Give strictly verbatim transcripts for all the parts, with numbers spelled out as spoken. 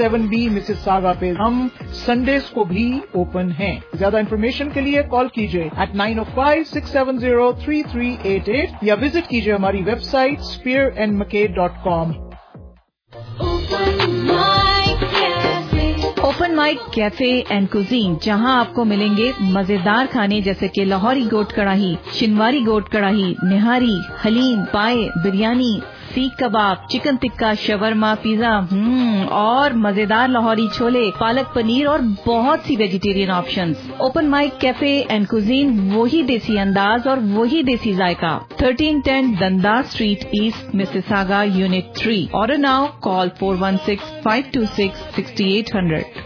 Seven B Mississauga पे हम Sundays को भी ओपन हैं। ज्यादा इन्फॉर्मेशन के लिए कॉल कीजिए eight nine O five six seven zero three three eight eight या विजिट कीजिए हमारी website spear and make dot com. Open mic cafe and cuisine, जहां आपको मिलेंगे मजेदार खाने जैसे कि लाहौरी गोट कढ़ाई, शिनवारी गोट कढ़ाई, निहारी, haleem, paya, biryani, seekh kebab, chicken tikka, shawarma, pizza hmm और मजेदार लाहौरी छोले, पालक पनीर और बहुत सी vegetarian options. Open mic cafe and cuisine, वही देसी अंदाज और वही देसी जायका। Thirteen ten Dundas street east Mississauga unit three. Order now, call four one six five two six six eight hundred.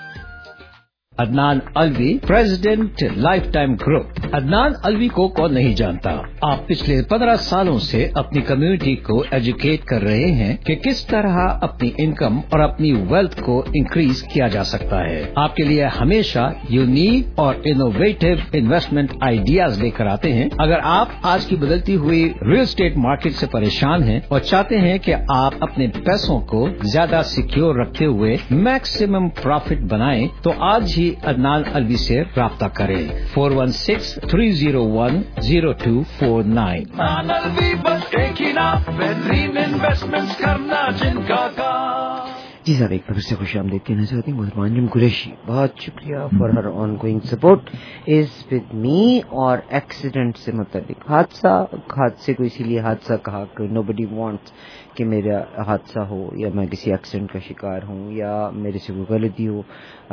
Adnan Alvi, president life time group. Adnan Alvi को कौन नहीं जानता। आप पिछले पंद्रह सालों से अपनी कम्युनिटी को एजुकेट कर रहे हैं कि किस तरह अपनी इनकम और अपनी वेल्थ को इंक्रीज किया जा सकता है। आपके लिए हमेशा यूनिक और इनोवेटिव इन्वेस्टमेंट आइडियाज लेकर आते हैं। अगर आप आज की बदलती हुई रियल एस्टेट मार्केट से परेशान हैं और चाहते हैं कि आप अपने पैसों को ज्यादा सिक्योर रखते हुए मैक्सिमम प्रॉफिट बनाएं, तो आज ही अदनान अलवी से राब्ता करें। Four one six three zero one zero two four nine. Alvi बस एक ही नाम, बेहतरीन इन्वेस्टमेंट करना जिनका काम। जी साहब, एक बार फिर से खुश आमदीद कहना चाहती हूँ मोहतरमा अंजुम कुरैशी, बहुत शुक्रिया for her ongoing support is with me. और एक्सीडेंट से मतलब हादसा, हादसे को इसीलिए हादसा कहा कि नोबडी वांट्स कि मेरा हादसा हो या मैं किसी एक्सीडेंट का शिकार हूँ या मेरे से कोई गलती हो आ,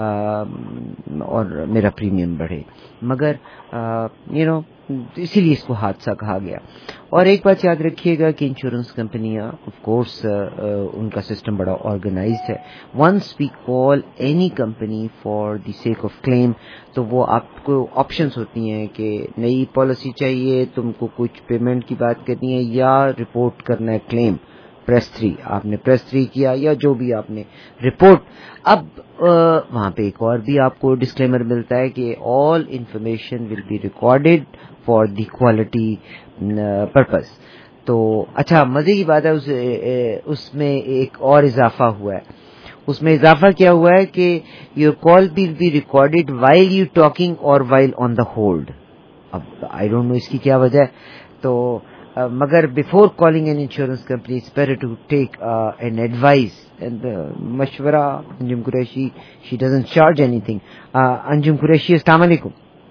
और मेरा प्रीमियम बढ़े, मगर यू नो इसीलिए इसको हादसा कहा गया। और एक बात याद रखिएगा कि इंश्योरेंस कंपनियां ऑफ कोर्स उनका सिस्टम बड़ा ऑर्गेनाइज्ड है। Once we call any company for the sake of claim, तो वो आपको ऑप्शंस होती हैं कि नई पॉलिसी चाहिए, तुमको कुछ पेमेंट की बात करनी है या रिपोर्ट करना है क्लेम। प्रेस थ्री, आपने प्रेस थ्री किया या जो भी आपने रिपोर्ट। अब वहाँ पे एक और भी आपको डिस्क्लेमर मिलता है कि all information will be recorded for the quality purpose. तो अच्छा, मजे की बात है उस उसमें एक और इजाफा हुआ है। उसमें इजाफा क्या हुआ है कि your call will be recorded while you talking और वाइल ऑन द होल्ड। अब आई डोंट नो इसकी क्या वजह है, तो Uh, मगर before calling an insurance company it's better to take an advice and मशवरा। Anjum Qureshi, she doesn't charge anything. Anjum Qureshi, अस्सलाम वालेकुम।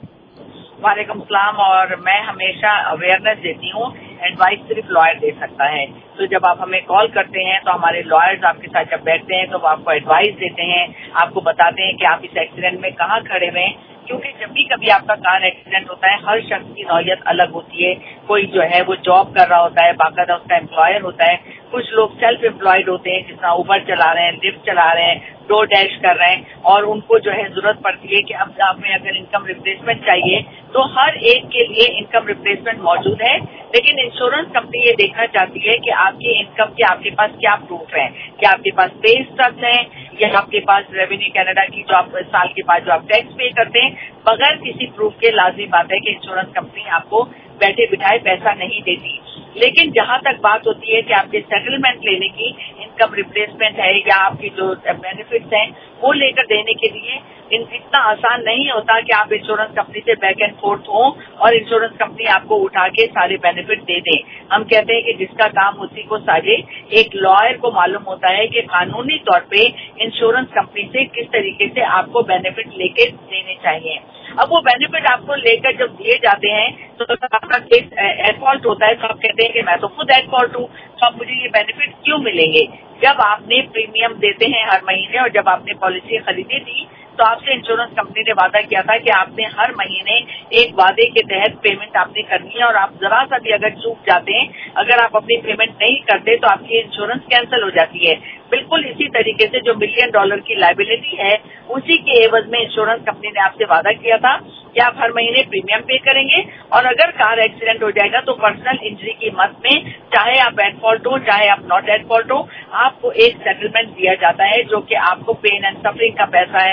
वालेकुम सलाम। और मैं हमेशा अवेयरनेस देती हूँ, एडवाइस सिर्फ लॉयर दे सकता है। तो जब आप हमें कॉल करते हैं तो हमारे लॉयर्स आपके साथ जब बैठते हैं तो वो आपको एडवाइस देते हैं, आपको बताते हैं कि आप इस एक्सीडेंट में कहाँ खड़े हुए हैं। क्योंकि जब भी कभी आपका कार एक्सीडेंट होता है, हर शख्स की नौयत अलग होती है। कोई जो है वो जॉब कर रहा होता है, बाकायदा उसका एम्प्लॉयर होता है। कुछ लोग सेल्फ एम्प्लॉयड होते हैं, जिस तरह उबर चला रहे हैं, लिफ्ट चला रहे हैं, डोर डैश कर रहे हैं, और उनको जो है जरूरत पड़ती है कि अब हमें अगर इनकम रिप्लेसमेंट चाहिए तो हर एक के लिए इनकम रिप्लेसमेंट मौजूद है। लेकिन इंश्योरेंस कंपनी ये देखना चाहती है कि आपकी इनकम के आपके पास क्या प्रूफ है, क्या आपके पास पे स्टब्स हैं या आपके पास रेवेन्यू कनाडा की जो आप साल के बाद जो आप टैक्स पे करते हैं। बगैर किसी प्रूफ के लाजमी बात है कि इंश्योरेंस कंपनी आपको बैठे बिठाए पैसा नहीं देती। लेकिन जहां तक बात होती है कि आपके सेटलमेंट लेने की, इनकम रिप्लेसमेंट है या आपकी जो बेनिफिट्स हैं वो लेकर देने के लिए इन इतना आसान नहीं होता कि आप इंश्योरेंस कंपनी से बैक एंड फोर्थ हो और इंश्योरेंस कंपनी आपको उठा के सारे बेनिफिट दे दे। हम कहते हैं कि जिसका काम उसी को साजे। एक लॉयर को मालूम होता है कि कानूनी तौर पे इंश्योरेंस कंपनी से किस तरीके से आपको बेनिफिट लेके देने चाहिए। अब वो बेनिफिट आपको लेकर जब दिए जाते हैं तो आपका केस एट फॉल्ट होता है, तो आप कहते हैं कि मैं तो खुद एट फॉल्ट हूँ, तो अब मुझे ये बेनिफिट क्यों मिलेंगे। जब आपने प्रीमियम देते हैं हर महीने और जब आपने पॉलिसी खरीदी थी तो आपसे इंश्योरेंस कंपनी ने वादा किया था कि आपने हर महीने एक वादे के तहत पेमेंट आपने करनी है, और आप जरा सा भी अगर चूक जाते हैं, अगर आप अपनी पेमेंट नहीं करते तो आपकी इंश्योरेंस कैंसिल हो जाती है। बिल्कुल इसी तरीके से जो मिलियन डॉलर की लायबिलिटी है उसी के एवज में इंश्योरेंस कंपनी ने आपसे वादा किया था कि आप हर महीने प्रीमियम पे करेंगे, और अगर कार एक्सीडेंट हो जाएगा तो पर्सनल इंजरी की मद में, चाहे आप एट फॉल्ट हो चाहे आप नॉट एट फॉल्ट हो, आपको एक सेटलमेंट दिया जाता है जो कि आपको पेन एंड सफरिंग का पैसा है,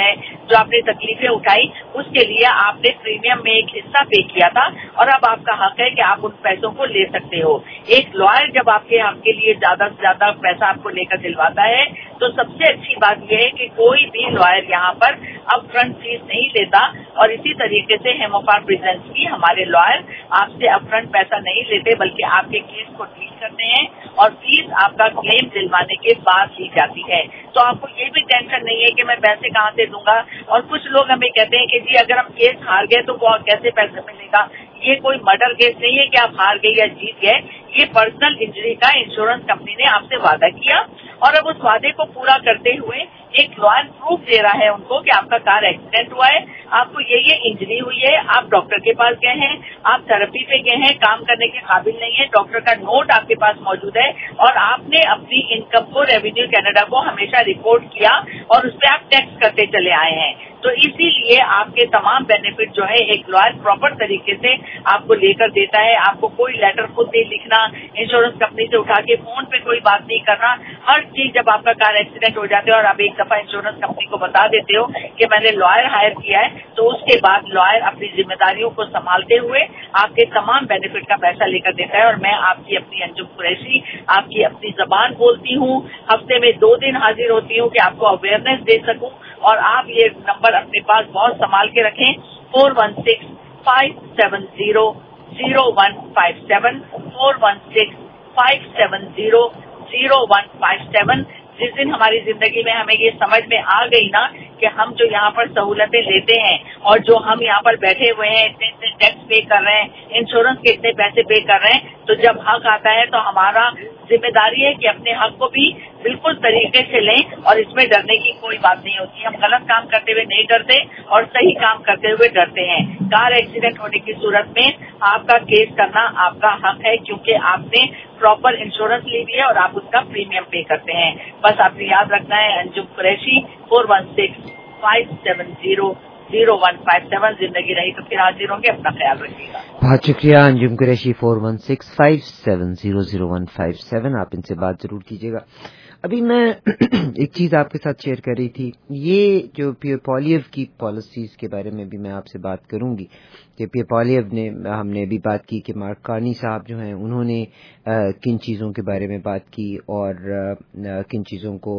जो आपने तकलीफें उठाई उसके लिए आपने प्रीमियम में एक हिस्सा पे किया था और अब आपका हक है कि आप उन पैसों को ले सकते हो। एक लॉयर जब आपके हक के लिए ज्यादा से ज्यादा पैसा आपको लेकर दिलवाता है तो सबसे अच्छी बात यह है कि कोई भी लॉयर यहाँ पर अप फ्रंट फीस नहीं लेता और इसी तरीके से हेमोफार प्रेजेंट्स भी हमारे लॉयर आपसे अप फ्रंट पैसा नहीं लेते बल्कि आपके केस को डील करते हैं और फीस आपका क्लेम दिलवाने के बाद ली जाती है। तो आपको ये भी टेंशन नहीं है कि मैं पैसे कहाँ से दूंगा। और कुछ लोग हमें कहते हैं कि जी अगर हम केस हार गए तो कैसे पैसे मिलेगा। ये कोई मर्डर केस नहीं है कि आप हार गए या जीत गए, ये पर्सनल इंजरी का इंश्योरेंस कंपनी ने आपसे वादा किया और अब उस वादे को पूरा करते हुए एक लॉयर प्रूफ दे रहा है उनको कि आपका कार एक्सीडेंट हुआ है, आपको ये ये इंजरी हुई है, आप डॉक्टर के पास गए हैं, आप थेरेपी पे गए हैं, काम करने के काबिल नहीं है, डॉक्टर का नोट आपके पास मौजूद है और आपने अपनी इनकम को रेवेन्यू कनाडा को हमेशा रिपोर्ट किया और उस पर आप टैक्स करते चले आए हैं। तो इसीलिए आपके तमाम बेनिफिट जो है एक लॉयर प्रॉपर तरीके से आपको लेकर देता है। आपको कोई लेटर खुद नहीं लिखना, इंश्योरेंस कंपनी से उठा के फोन पे कोई बात नहीं करना। हर चीज जब आपका कार एक्सीडेंट हो जाता है और आप एक दफा इंश्योरेंस कंपनी को बता देते हो कि मैंने लॉयर हायर किया है तो उसके बाद लॉयर अपनी जिम्मेदारियों को संभालते हुए आपके तमाम बेनिफिट का पैसा लेकर देता है। और मैं आपकी अपनी अंजुम कुरैशी आपकी अपनी जबान बोलती हूँ, हफ्ते में दो दिन हाजिर होती हूँ कि आपको अवेयरनेस दे सकूं। और आप ये नंबर अपने पास बहुत संभाल के रखें, four one six five seven zero zero one five seven four one six five seven zero zero one five seven. जिस दिन हमारी जिंदगी में हमें ये समझ में आ गई ना कि हम जो यहाँ पर सहूलतें लेते हैं और जो हम यहाँ पर बैठे हुए हैं, इतने इतने टैक्स पे कर रहे हैं, इंश्योरेंस के इतने पैसे पे कर रहे हैं, तो जब हक आता है तो हमारा जिम्मेदारी है कि अपने हक को भी बिल्कुल तरीके से लें और इसमें डरने की कोई बात नहीं होती। हम गलत काम करते हुए नहीं डरते और सही काम करते हुए डरते हैं। कार एक्सीडेंट होने की सूरत में आपका केस करना आपका हक है क्योंकि आपने प्रॉपर इंश्योरेंस ली हुई है और आप उसका प्रीमियम पे करते हैं। बस आपको याद रखना है Anjum Qureshi four one six five seven zero zero one five seven. जिंदगी रही तो फिर हाजिर होंगे, अपना ख्याल रखिएगा। बहुत शुक्रिया Anjum Qureshi four one six five seven zero zero one five seven. आप इनसे बात जरूर कीजिएगा। अभी मैं एक चीज आपके साथ शेयर कर रही थी, ये जो पियर पॉलिएव की पॉलिसीज के बारे में भी मैं आपसे बात करूंगी कि पियर पॉलिएव ने हमने अभी बात की कि मार्क कार्नी साहब जो हैं उन्होंने आ, किन चीज़ों के बारे में बात की और आ, किन चीज़ों को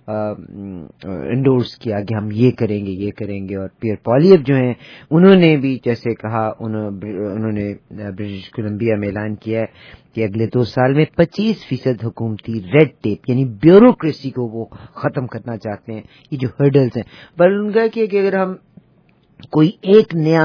इंडोर्स किया कि हम ये करेंगे ये करेंगे। और पियर पॉलिएव जो हैं उन्होंने भी जैसे कहा, उन्होंने ब्रिटिश कोलंबिया में ऐलान किया है कि अगले दो साल में पच्चीस फीसद हुकूमती रेड टेप यानी ब्यूरोक्रेसी को वो खत्म करना चाहते हैं, ये जो हर्डल्स हैं। पर उनका कि अगर हम कोई एक नया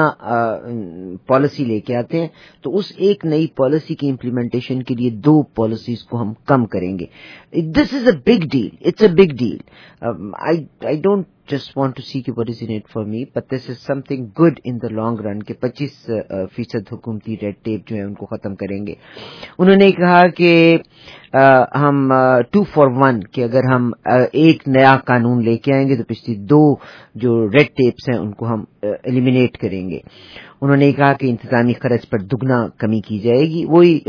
पॉलिसी लेके आते हैं तो उस एक नई पॉलिसी की इम्प्लीमेंटेशन के लिए दो पॉलिसीज को हम कम करेंगे। This is a big deal, it's a big deal. I I don't just want to see what is in it for me, but this is something good in the long run कि पच्चीस फीसद हुकूमती red tape जो है उनको खत्म करेंगे। उन्होंने कहा कि आ, हम टू फॉर वन कि अगर हम आ, एक नया कानून लेके आएंगे तो पिछली दो जो रेड टेप्स हैं उनको हम एलिमिनेट करेंगे। उन्होंने कहा कि इंतजामी खर्च पर दुगना कमी की जाएगी। वही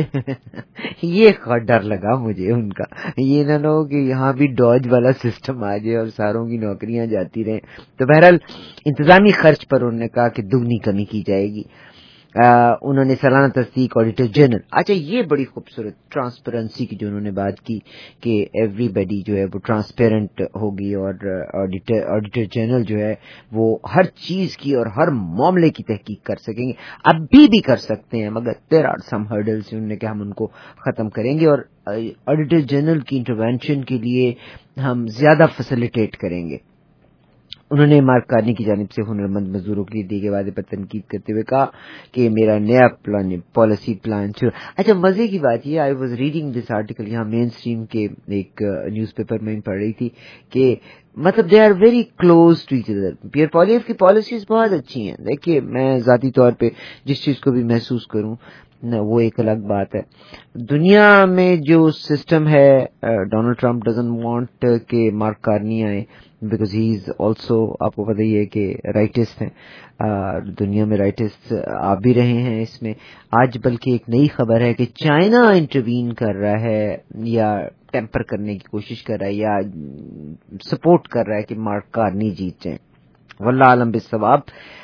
ये डर लगा मुझे उनका, ये ना हो कि यहाँ भी डॉज वाला सिस्टम आ जाए और सारों की नौकरियां जाती रहें। तो बहरहाल इंतजामी खर्च पर उन्होंने कहा कि दुगनी कमी की जाएगी। आ, उन्होंने सालाना तस्दीक ऑडिटर जनरल, अच्छा ये बड़ी खूबसूरत ट्रांसपेरेंसी की जो उन्होंने बात की कि एवरीबडी जो है वो ट्रांसपेरेंट होगी और ऑडिटर ऑडिटर जनरल जो है वो हर चीज की और हर मामले की तहकीक कर सकेंगे। अभी भी कर सकते हैं मगर देयर आर सम हर्डल्स, उन्होंने कहा हम उनको खत्म करेंगे और ऑडिटर जनरल की इंटरवेंशन के लिए हम ज्यादा फैसिलिटेट करेंगे। उन्होंने मार्क कार्नी की जानिब से हुनरमंद मजदूरों के लिए दिए गए वादे पर तनकीद करते हुए कहा कि मेरा नया प्लान पॉलिसी प्लान छो। अच्छा मजे की बात ये, I was reading this article, यहाँ मेन स्ट्रीम के एक न्यूज़पेपर में पढ़ रही थी कि मतलब they are very close to each other. Pierre Poilievre की पॉलिसीज बहुत अच्छी हैं। देखिए मैं जाती तौर पे जिस चीज को भी महसूस करूं न वो एक अलग बात है। दुनिया में जो सिस्टम है, डोनाल्ड ट्रंप डजंट वांट के मार्क कार्नी आए बिकॉज ही इज ऑल्सो, आपको पता ही है कि राइटिस्ट हैं, दुनिया में राइटिस्ट आ भी रहे हैं इसमें। आज बल्कि एक नई खबर है कि चाइना इंटरवीन कर रहा है या टेम्पर करने की कोशिश कर रहा है या सपोर्ट कर रहा है कि मार्क कार्नी जीत जाए। واللہ عالم بالصواب.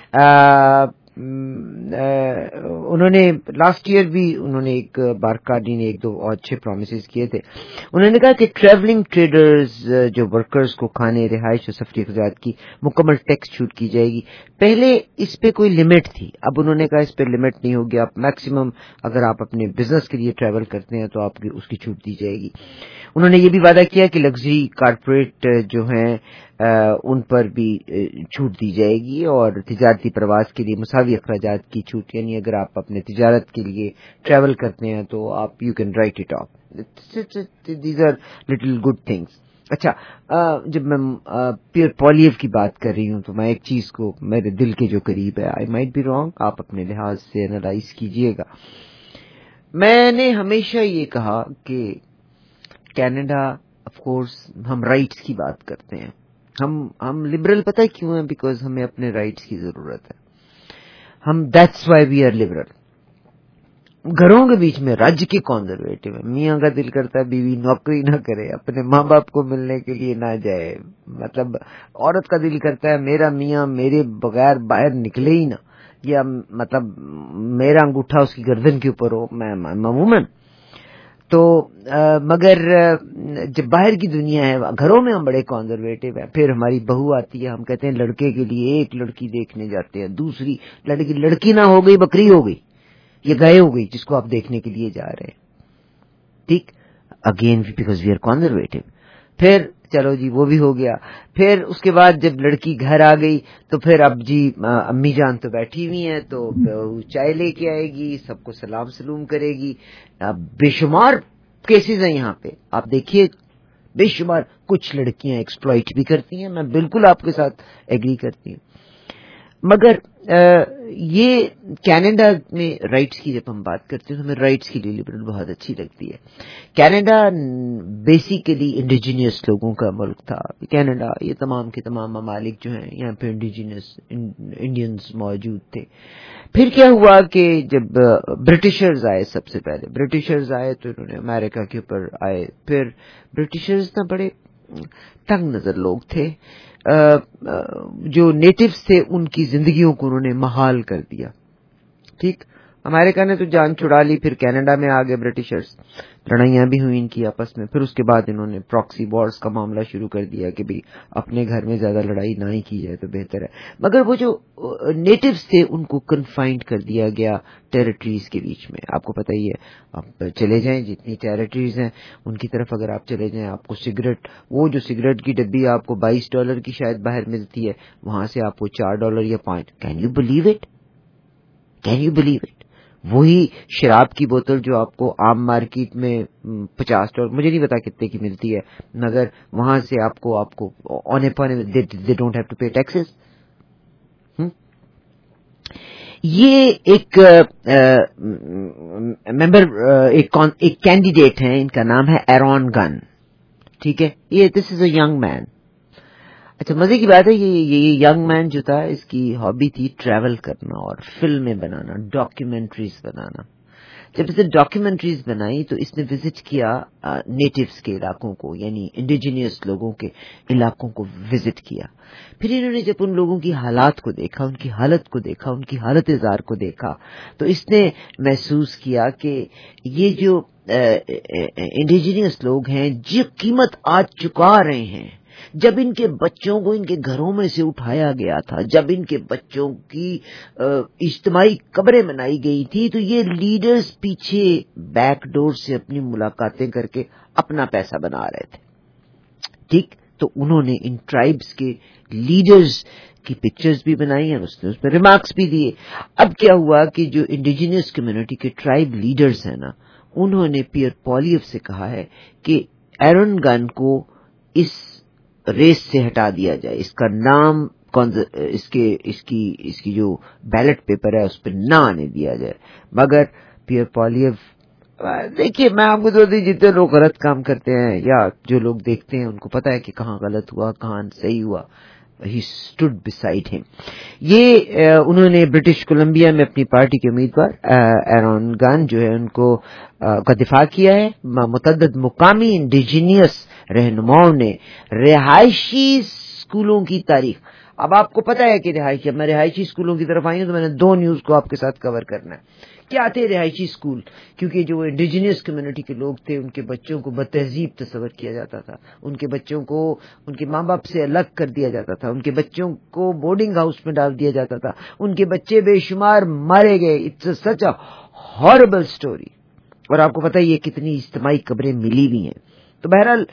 انہوں نے لاسٹ ایئر بھی انہوں نے ایک بارکاڈی نے ایک دو اور اچھے پرومسز کیے تھے. انہوں نے کہا کہ ٹریولنگ ٹریڈرز جو ورکرز کو کھانے رہائش اور سفری اخراجات کی مکمل ٹیکس چھوٹ کی جائے گی. پہلے اس پہ کوئی لمٹ تھی, اب انہوں نے کہا اس پہ لمٹ نہیں ہوگی, آپ میکسیمم اگر آپ اپنے بزنس کے لیے ٹریول کرتے ہیں تو آپ کی اس کی چھوٹ دی جائے گی. انہوں نے یہ بھی وعدہ کیا کہ لگژری کارپوریٹ جو ہیں ان پر بھی چھوٹ دی جائے گی اور تجارتی پرواز کے لیے مساوی اخراجات کی چھوٹ, یعنی اگر آپ اپنے تجارت کے لیے ٹریول کرتے ہیں تو آپ you can write it off. These are little good things. اچھا, جب میں پیئر پولیو کی بات کر رہی ہوں تو میں ایک چیز کو میرے دل کے جو قریب ہے, آئی مائٹ بی رانگ, آپ اپنے لحاظ سے انالائز کیجئے گا. میں نے ہمیشہ یہ کہا کہ کینیڈا آف کورس ہم رائٹس کی بات کرتے ہیں, ہم ہم لبرل پتہ کیوں ہیں, بیکاز ہمیں اپنے رائٹس کی ضرورت ہے. ہم that's why we are liberal. گھروں کے بیچ میں رج کے کنزرویٹو ہیں. میاں کا دل کرتا ہے بیوی نوکری نہ کرے, اپنے ماں باپ کو ملنے کے لیے نہ جائے, مطلب عورت کا دل کرتا ہے میرا میاں میرے بغیر باہر نکلے ہی نہ, یا مطلب میرا انگوٹھا اس کی گردن کے اوپر ہو, میں عموماً تو مگر جب باہر کی دنیا ہے, گھروں میں ہم بڑے کنزرویٹو ہیں. پھر ہماری بہو آتی ہے, ہم کہتے ہیں لڑکے کے لیے ایک لڑکی دیکھنے جاتے ہیں, دوسری لڑکی لڑکی نہ ہو گئی بکری ہو گئی, یہ گئے ہو گئی جس کو آپ دیکھنے کے لیے جا رہے ہیں. ٹھیک, again because we are conservative. پھر چلو جی وہ بھی ہو گیا. پھر اس کے بعد جب لڑکی گھر آ گئی تو پھر اب جی امی جان تو بیٹھی ہوئی ہیں, تو چائے لے کے آئے گی, سب کو سلام سلوم کرے گی. بے شمار کیسز ہیں یہاں پہ, آپ دیکھیے بے شمار. کچھ لڑکیاں ایکسپلائٹ بھی کرتی ہیں, میں بالکل آپ کے ساتھ ایگری کرتی ہوں. مگر یہ کینیڈا میں رائٹس کی جب ہم بات کرتے ہیں تو ہمیں رائٹس کی لیے لبرل بہت اچھی لگتی ہے. کینیڈا بیسیکلی انڈیجینئس لوگوں کا ملک تھا. کینیڈا یہ تمام کے تمام ممالک جو ہیں یہاں پہ انڈیجینئس انڈینز موجود تھے. پھر کیا ہوا کہ جب برٹشرز آئے, سب سے پہلے برٹشرز آئے تو انہوں نے امریکہ کے اوپر آئے. پھر برٹشرز نا بڑے تنگ نظر لوگ تھے, جو نیٹیوز تھے ان کی زندگیوں کو انہوں نے محال کر دیا. ٹھیک, امریکہ نے تو جان چھڑا لی, پھر کینیڈا میں آ گئے برٹشرز, لڑائیاں بھی ہوئی ان کی آپس میں. پھر اس کے بعد انہوں نے پراکسی وارز کا معاملہ شروع کر دیا کہ بھئی اپنے گھر میں زیادہ لڑائی نہ ہی کی جائے تو بہتر ہے. مگر وہ جو نیٹیوز تھے ان کو کنفائنڈ کر دیا گیا ٹیریٹریز کے بیچ میں. آپ کو پتہ ہی ہے, آپ چلے جائیں جتنی ٹیریٹریز ہیں ان کی طرف اگر آپ چلے جائیں, آپ کو سگریٹ, وہ جو سگریٹ کی ڈبی آپ کو بائیس ڈالر کی شاید باہر ملتی ہے, وہاں سے آپ کو چار ڈالر یا پانچ. Can you believe it, can you believe it. وہی شراب کی بوتل جو آپ کو عام مارکیٹ میں پچاس ڈالر, مجھے نہیں پتا کتنے کی ملتی ہے, مگر وہاں سے آپ کو آپ کو اونے پانے they don't have to pay taxes. یہ ایک ممبر ایک کینڈیڈیٹ ہیں, ان کا نام ہے ایرون گن. ٹھیک ہے, یہ دس از اے ینگ مین. اچھا, مزے کی بات ہے یہ یہ ینگ مین جو تھا اس کی ہابی تھی ٹریول کرنا اور فلمیں بنانا, ڈاکیومنٹریز بنانا. جب اس نے ڈاکیومنٹریز بنائی تو اس نے وزٹ کیا نیٹیوز کے علاقوں کو, یعنی انڈیجینئس لوگوں کے علاقوں کو وزٹ کیا. پھر انہوں نے جب ان لوگوں کی حالات کو دیکھا, ان کی حالت کو دیکھا, ان کی حالت زار کو دیکھا, تو اس نے محسوس کیا کہ یہ جو انڈیجینئس لوگ ہیں جو قیمت آج چکا رہے ہیں, جب ان کے بچوں کو ان کے گھروں میں سے اٹھایا گیا تھا, جب ان کے بچوں کی اجتماعی قبریں بنائی گئی تھی, تو یہ لیڈرز پیچھے بیک ڈور سے اپنی ملاقاتیں کر کے اپنا پیسہ بنا رہے تھے. ٹھیک, تو انہوں نے ان ٹرائبز کے لیڈرز کی پکچرز بھی بنائی ہیں, اس نے اس پہ ریمارکس بھی دیے. اب کیا ہوا کہ جو انڈیجینئس کمیونٹی کے ٹرائب لیڈرز ہیں نا, انہوں نے پیئر پولیو سے کہا ہے کہ ایرون گن کو اس ریس سے ہٹا دیا جائے, اس کا نام اس کے اس کی اس کی جو بیلٹ پیپر ہے اس پہ نہ آنے دیا جائے. مگر پیئر پولیو, دیکھیے میں آپ کو تو جتنے لوگ غلط کام کرتے ہیں یا جو لوگ دیکھتے ہیں ان کو پتا ہے کہ کہاں غلط ہوا کہاں صحیح ہوا. ہی اسٹوڈ بسائڈ ہم. یہ انہوں نے برٹش کولمبیا میں اپنی پارٹی کے امیدوار ایرون گن جو ہے ان کو کا دفاع کیا ہے. متعدد مقامی انڈیجینئس رہنماؤں نے رہائشی اسکولوں کی تاریخ, اب آپ کو پتا ہے کہ رہائشی، میں رہائشی اسکولوں کی طرف آئی ہوں تو میں نے دو نیوز کو آپ کے ساتھ کور کرنا ہے. کیا تھے رہائشی اسکول؟ کیونکہ جو انڈیجینس کمیونٹی کے لوگ تھے ان کے بچوں کو بدتہذیب تصور کیا جاتا تھا، ان کے بچوں کو ان کے ماں باپ سے الگ کر دیا جاتا تھا، ان کے بچوں کو بورڈنگ ہاؤس میں ڈال دیا جاتا تھا، ان کے بچے بے شمار مارے گئے. It's such a horrible story. اور آپ کو پتہ ہی ہے کتنی اجتماعی قبریں ملی ہوئی ہیں. تو بہرحال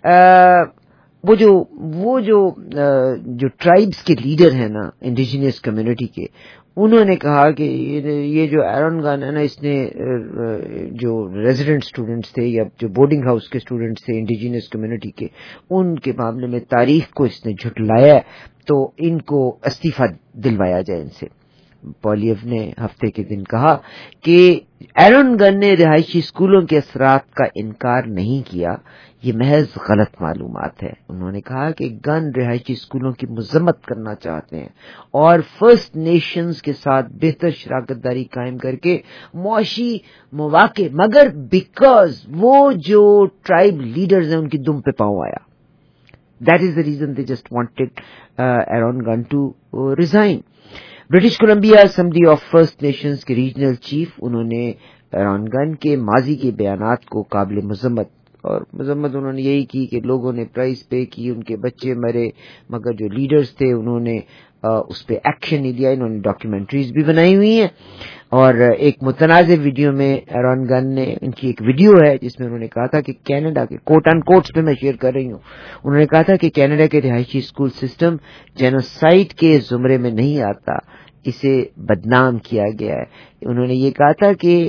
وہ جو وہ جو جو ٹرائبس کے لیڈر ہیں نا انڈیجینس کمیونٹی کے، انہوں نے کہا کہ یہ جو ایرون گن ہے نا، اس نے جو ریزیڈنٹ اسٹوڈنٹس تھے یا جو بورڈنگ ہاؤس کے اسٹوڈنٹس تھے انڈیجینس کمیونٹی کے، ان کے معاملے میں تاریخ کو اس نے جھٹلایا ہے، تو ان کو استعفیٰ دلوایا جائے ان سے. پولیو نے ہفتے کے دن کہا کہ ایرون گن نے رہائشی اسکولوں کے اثرات کا انکار نہیں کیا، یہ محض غلط معلومات ہے. انہوں نے کہا کہ گن رہائشی اسکولوں کی مذمت کرنا چاہتے ہیں اور فرسٹ نیشنز کے ساتھ بہتر شراکت داری قائم کر کے معاشی مواقع، مگر بیکاز وہ جو ٹرائب لیڈرز ہیں ان کی دم پہ پاؤں آیا. That is the reason they just wanted Aaron Gunn to resign. British Columbia Assembly of First Nations کے ریجنل چیف، انہوں نے ایرون گن کے ماضی کے بیانات کو قابل مذمت، اور مذمت انہوں نے یہی کی کہ لوگوں نے پرائز پے کی، ان کے بچے مرے، مگر جو لیڈرز تھے انہوں نے اس پہ ایکشن نہیں لیا. انہوں نے ڈاکیومنٹریز بھی بنائی ہوئی ہیں، اور ایک متنازع ویڈیو میں ایرون گن نے، ان کی ایک ویڈیو ہے جس میں انہوں نے کہا تھا کہ کینیڈا کے کوٹ ان کوٹس پہ میں شیئر کر رہی ہوں، انہوں نے کہا تھا کہ کینیڈا کے رہائشی اسکول سسٹم جینوسائڈ کے زمرے میں نہیں آتا، اسے بدنام کیا گیا ہے. انہوں نے یہ کہا تھا کہ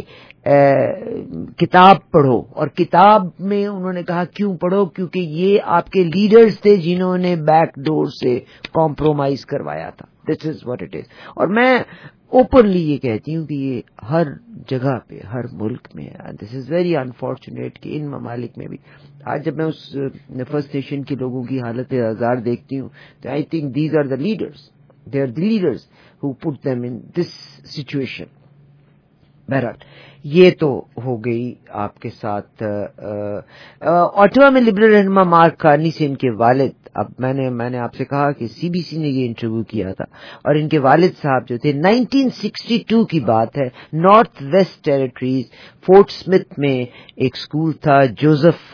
کتاب پڑھو، اور کتاب میں انہوں نے کہا کیوں پڑھو، کیونکہ یہ آپ کے لیڈرز تھے جنہوں نے بیک ڈور سے کمپرومائز کروایا تھا. This is what it is. اور میں اوپنلی یہ کہتی ہوں کہ یہ ہر جگہ پہ، ہر ملک میں، دس از ویری انفارچونیٹ کہ ان ممالک میں بھی. آج جب میں اس فرسٹ نیشن کے لوگوں کی حالت آزار دیکھتی ہوں تو I think these are the leaders, they are the leaders who put them in this situation. بہرحال یہ تو ہو گئی آپ کے ساتھ. اوٹوا میں لبرل رہنما مارک کارنی سے ان کے والد، اب میں نے میں نے آپ سے کہا کہ سی بی سی نے یہ انٹرویو کیا تھا، اور ان کے والد صاحب جو تھے نائنٹین سکسٹی ٹو کی بات ہے، North West Territories Fort Smith میں ایک اسکول تھا، Joseph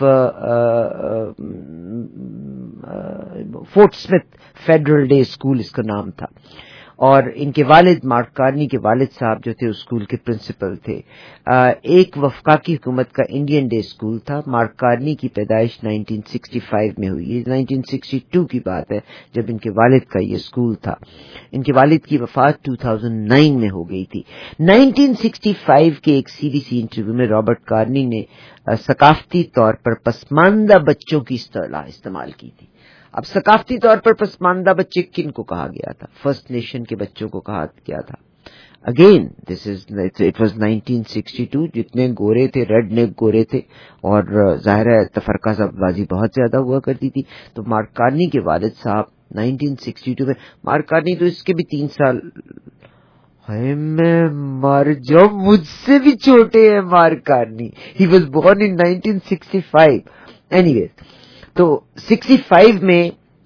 Fort Smith Federal Day School اس کا نام تھا، اور ان کے والد مارک کارنی کے والد صاحب جو تھے اسکول کے پرنسپل تھے. ایک وفاقی حکومت کا انڈین ڈے اسکول تھا. مارک کارنی کی پیدائش نائنٹین سکسٹی فائیو میں ہوئی. یہ نائنٹین سکسٹی ٹو کی بات ہے جب ان کے والد کا یہ اسکول تھا. ان کے والد کی وفات ٹو تھاؤزینڈ نائن میں ہو گئی تھی. نائنٹین سکسٹی فائیو کے ایک سی بی سی انٹرویو میں رابرٹ کارنی نے ثقافتی طور پر پسماندہ بچوں کی اصطلاح استعمال کی تھی. اب ثقافتی طور پر پسماندہ بچے کن کو کہا گیا تھا؟ فرسٹ نیشن کے بچوں کو کہا گیا تھا. Again this is it was nineteen sixty two. جتنے گورے تھے، ریڈ نیک گورے تھے، اور ظاہر ہے تفرقہ بازی بہت زیادہ ہوا کرتی تھی. تو مارک کارنی کے والد صاحب نائنٹین سکسٹی ٹو میں، مارک کارنی تو اس کے بھی تین سال، میں مر جاؤ، مجھ سے بھی چھوٹے ہیں Mark Carney. He was born in nineteen sixty five. Anyways تو سکسٹی فائیو میں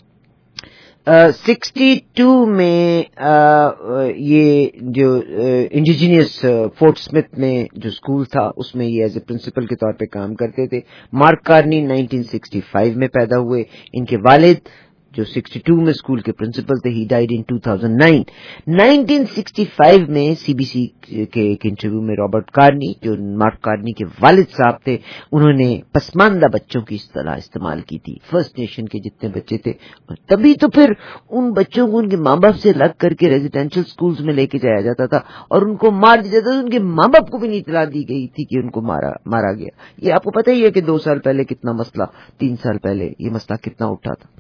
سکسٹی ٹو میں یہ جو انڈیجینس فورٹ سمتھ میں جو اسکول تھا اس میں یہ ایز اے پرنسپل کے طور پہ کام کرتے تھے. Mark Carney nineteen sixty five میں پیدا ہوئے. ان کے والد جو سکسٹی ٹو میں اسکول کے پرنسپل تھے، he died in two thousand nine. Nineteen sixty five میں سی بی سی کے ایک انٹرویو میں رابرٹ کارنی جو مارک کارنی کے والد صاحب تھے، انہوں نے پسماندہ بچوں کی اصطلاح استعمال کی تھی. فرسٹ نیشن کے جتنے بچے تھے، تبھی تو پھر ان بچوں کو ان کے ماں باپ سے الگ کر کے ریزیڈینشل اسکولز میں لے کے جایا جاتا تھا اور ان کو مار دیا جاتا تھا. ان کے ماں باپ کو بھی نہیں اطلاع دی گئی تھی کہ ان کو مارا مارا گیا. یہ آپ کو پتہ ہی ہے کہ دو سال پہلے کتنا مسئلہ، تین سال پہلے یہ مسئلہ کتنا اٹھا تھا.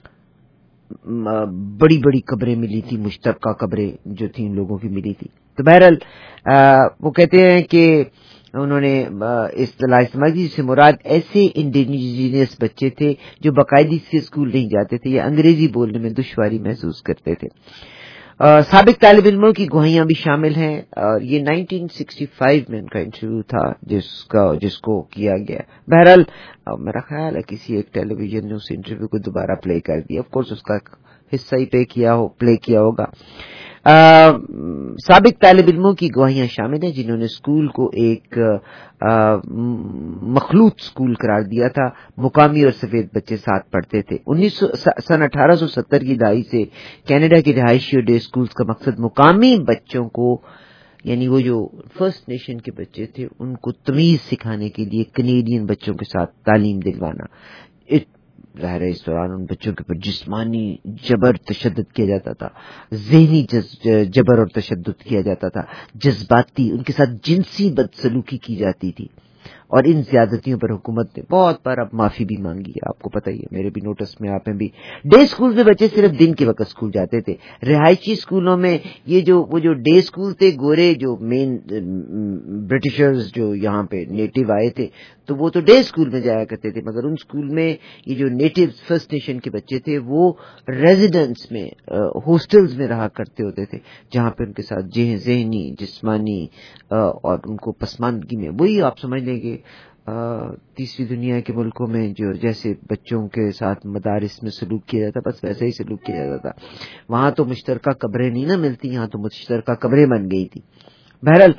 بڑی بڑی قبریں ملی تھی، مشترکہ قبریں جو تھیں ان لوگوں کی ملی تھی. تو بہرحال وہ کہتے ہیں کہ انہوں نے اصطلاح استعمال کی جس سے مراد ایسے انڈیجینس بچے تھے جو باقاعدگی سے اسکول نہیں جاتے تھے یا انگریزی بولنے میں دشواری محسوس کرتے تھے. سابق طالب علموں کی گواہیاں بھی شامل ہیں، اور یہ نائنٹین سکسٹی فائیو میں ان کا انٹرویو تھا جس کا جس کو کیا گیا. بہرحال میرا خیال ہے کسی ایک ٹیلی ویژن نے اس انٹرویو کو دوبارہ پلے کر دیا. آف کورس اس کا حصہ ہی پے کیا ہو پلے کیا ہوگا. سابق طالب علموں کی گواہیاں شامل ہیں جنہوں نے اسکول کو ایک آ, مخلوط اسکول قرار دیا تھا. مقامی اور سفید بچے ساتھ پڑھتے تھے. انیس سو سن اٹھارہ سو ستر کی دہائی سے کینیڈا کے رہائشی اور ڈے اسکولز کا مقصد مقامی بچوں کو یعنی وہ جو فرسٹ نیشن کے بچے تھے ان کو تمیز سکھانے کے لیے کینیڈین بچوں کے ساتھ تعلیم دلوانا. ظاہر ہے اس دوران ان بچوں کے اوپر جسمانی جبر تشدد کیا جاتا تھا, ذہنی جبر اور تشدد کیا جاتا تھا, جذباتی ان کے ساتھ جنسی بدسلوکی کی جاتی تھی, اور ان زیادتیوں پر حکومت نے بہت بار اب معافی بھی مانگی ہے. آپ کو پتہ ہی ہے, میرے بھی نوٹس میں آپ ہیں بھی. ڈے اسکول میں بچے صرف دن کے وقت اسکول جاتے تھے. رہائشی اسکولوں میں یہ جو وہ جو ڈے اسکول تھے, گورے جو مین برٹشرز جو یہاں پہ نیٹو آئے تھے تو وہ تو ڈے اسکول میں جایا کرتے تھے, مگر ان اسکول میں یہ جو نیٹو فرسٹ نیشن کے بچے تھے وہ ریزیڈنس میں ہاسٹلز میں رہا کرتے ہوتے تھے, جہاں پہ ان کے ساتھ ذہنی جسمانی اور ان کو پسماندگی میں وہی آپ سمجھ لیں گے تیسری دنیا کے ملکوں میں جو جیسے بچوں کے ساتھ مدارس میں سلوک کیا جاتا بس ویسے ہی سلوک کیا جاتا تھا. وہاں تو مشترکہ قبریں نہیں نہ ملتی, یہاں تو مشترکہ قبریں بن گئی تھی. بہرحال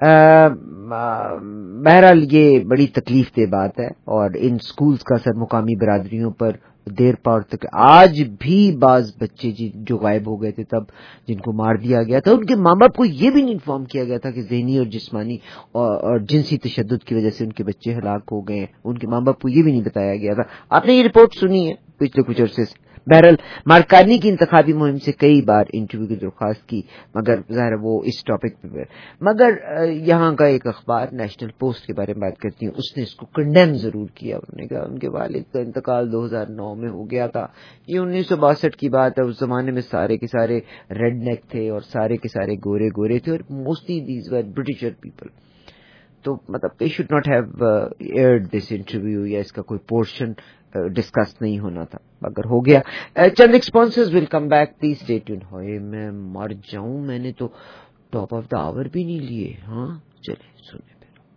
بہرحال یہ بڑی تکلیف دہ بات ہے, اور ان سکولز کا اثر مقامی برادریوں پر دیر پا تک آج بھی بعض بچے جو غائب ہو گئے تھے تب جن کو مار دیا گیا تھا, ان کے ماں باپ کو یہ بھی نہیں انفارم کیا گیا تھا کہ ذہنی اور جسمانی اور جنسی تشدد کی وجہ سے ان کے بچے ہلاک ہو گئے. ان کے ماں باپ کو یہ بھی نہیں بتایا گیا تھا. آپ نے یہ رپورٹ سنی ہے پچھلے کچھ عرصے سے. بہرحال مارکارنی کی انتخابی مہم سے کئی بار انٹرویو کی درخواست کی, مگر ظاہر وہ اس ٹاپک پہ مگر یہاں کا ایک اخبار نیشنل پوسٹ کے بارے میں بات کرتی ہوں, اس نے اس کو کنڈیم ضرور کیا. انہوں نے کہا ان کے والد کا انتقال دو ہزار نو میں ہو گیا تھا. یہ انیس سو باسٹھ کی بات ہے. اس زمانے میں سارے کے سارے ریڈ نیک تھے اور سارے کے سارے گورے گورے تھے, اور mostly these were Britisher people. تو مطلب they should not have aired this interview, یا اس کا کوئی پورشن ڈسکس نہیں ہونا تھا, اگر ہو گیا. چند sponsors will come back, please stay tune. ہوئے میں مر جاؤں, میں نے تو ٹاپ آف دا آور بھی نہیں لیے. ہاں چلے سنیں.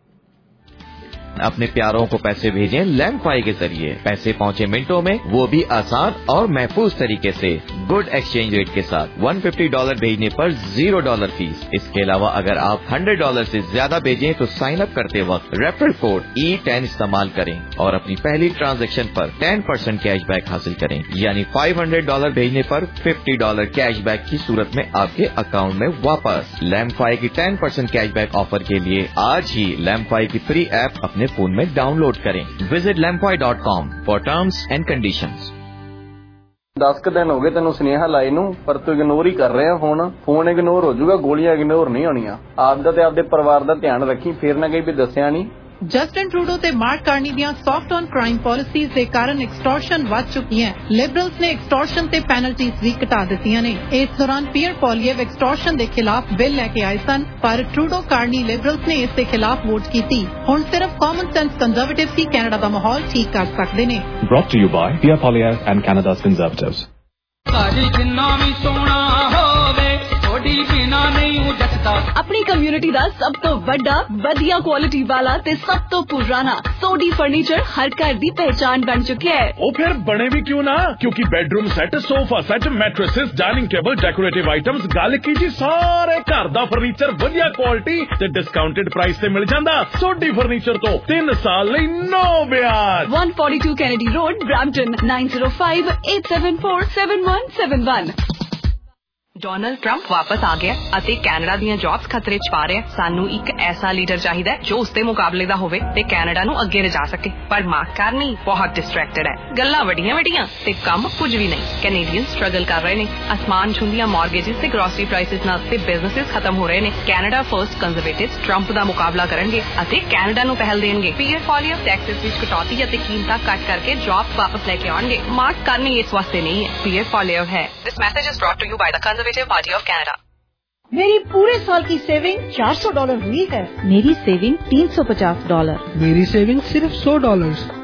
اپنے پیاروں کو پیسے بھیجیں لیمپ فائی کے ذریعے. پیسے پہنچے منٹوں میں, وہ بھی آسان اور محفوظ طریقے سے, گڈ ایکسچینج ریٹ کے ساتھ. ون ففٹی ڈالر بھیجنے پر زیرو ڈالر فیس. اس کے علاوہ اگر آپ ہنڈریڈ ڈالر سے زیادہ بھیجیں تو سائن اپ کرتے وقت ریفرل کوڈ ای ٹین استعمال کریں اور اپنی پہلی ٹرانزیکشن پر ٹین پرسینٹ کیش بیک حاصل کریں. یعنی فائیو ہنڈریڈ ڈالر بھیجنے پر ففٹی ڈالر کیش بیک کی صورت میں آپ کے اکاؤنٹ میں واپس. لیمپ فائی کی ten percent cash back offer کے لیے آج ہی لیمپ فائی کی فری ایپ اپنے فون میں ڈاؤن لوڈ کریں. Visit LemFi dot com for terms and conditions. دس ک دن ہو گئے تینوں سنیہا لائی نو, پر تو اگنور ہی کر رہے ہیں. فون فون اگنور ہو جائے گا, گولیاں اگنور نہیں ہونیاں. آپ دا تے آپ دے پریوار دا دھیان رکھی, پھر نہ کہیں بھی دسیا نہیں. جسٹن ٹروڈو تے مارک کارنی دیاں سافٹ آن کرائم پالیسیز دے کارن ایکسٹورشن ود چکی ہیں. لبرلز نے ایکسٹورشن تے پینلٹیز بھی گھٹا دتیاں نے. اس دوران پیئر پولیو ایکسٹورشن دے خلاف بل لے کے آئے سن, پر ٹروڈو کارنی لبرلز نے اس دے خلاف ووٹ کیتی. ہن صرف کامن سینس کنزرویٹیوز ہی کینیڈا دا ماحول ٹھیک کر سکدے نے. Brought to you by Pierre Poilievre and Canada's Conservatives. اپنی کمیونٹی دا سب تو بڑا بدیا کوالٹی والا تے سب تو پرانا سوڈی فرنیچر ہر گھر دی پہچان بن چکے ہے. او پھر بنے بھی کیوں نہ, کیونکہ bedroom set, sofa set, mattresses, dining table, decorative items, گل کی جی سارے گھر دا فرنیچر ودیا کوالٹی تے ڈسکاؤنٹڈ پرائس تے مل جاندا. سوڈی فرنیچر تو تین سال لئی نو بیاج. One forty two Kennedy Road, Brampton, nine zero five eight seven four seven one seven one. Donald Trump واپس آ گیا ਅਤੇ ਕੈਨੇਡਾ ਦੀਆਂ ਜੌਬਸ ਖਤਰੇ 'ਚ ਪਾ ਰਿਹਾ. ਸਾਨੂੰ ਇੱਕ ਐਸਾ ਲੀਡਰ ਚਾਹੀਦਾ ਜੋ ਉਸਦੇ ਮੁਕਾਬਲੇ ਦਾ ਹੋਵੇ ਤੇ ਕੈਨੇਡਾ ਨੂੰ ਅੱਗੇ ਲਿਜਾ ਸਕੇ. ਪਰ ਮਾਰਕ ਕਾਰਨੀ ਬਹੁਤ ਡਿਸਟਰੈਕਟਡ ਹੈ. ਗੱਲਾਂ ਵੱਡੀਆਂ ਵੱਡੀਆਂ ਤੇ ਕੰਮ ਕੁਝ ਵੀ ਨਹੀਂ. ਕੈਨੇਡੀਅਨ ਸਟਰਗਲ ਕਰ ਰਹੇ ਨੇ. ਅਸਮਾਨ ਛੂੰਦੀਆਂ ਮਾਰਗੇਜਸ ਤੇ ਗ੍ਰੋਸਰੀ ਪ੍ਰਾਈਸਿਸ ਨਾਲ ਤੇ ਬਿਜ਼ਨੈਸਿਸ ਖਤਮ ਹੋ ਰਹੇ ਨੇ. ਕੈਨੇਡਾ ਫਰਸਟ ਕੰਜ਼ਰਵੇਟਿਵਸ ਟਰੰਪ ਦਾ ਮੁਕਾਬਲਾ ਕਰਨਗੇ ਅਤੇ ਕੈਨੇਡਾ ਨੂੰ ਪਹਿਲ ਦੇਣਗੇ. ਪੀਅਰ ਪੋਲੀਓ ਟੈਕਸਸ ਵਿੱਚ ਕਟੌਤੀ ਅਤੇ ਕੀਮਤਾਂ ਘੱਟ ਕਰਕੇ ਜੌਬ ਵਾਪਸ ਲੈ ਕੇ ਆਉਣਗੇ. ਮਾਰਕ ਕਾਰਨੀ ਇਸ ਵਾਸਤੇ ਨਹੀਂ ਹੈ, ਪੀਅਰ ਪੋਲੀਓ ਹੈ. This message is brought to you by the Conservative Party of Canada. میری پورے سال کی سیونگ چار سو ڈالر ہوئی ہے. میری سیونگ تین سو پچاس ڈالر. میری سیونگ صرف سو ڈالر.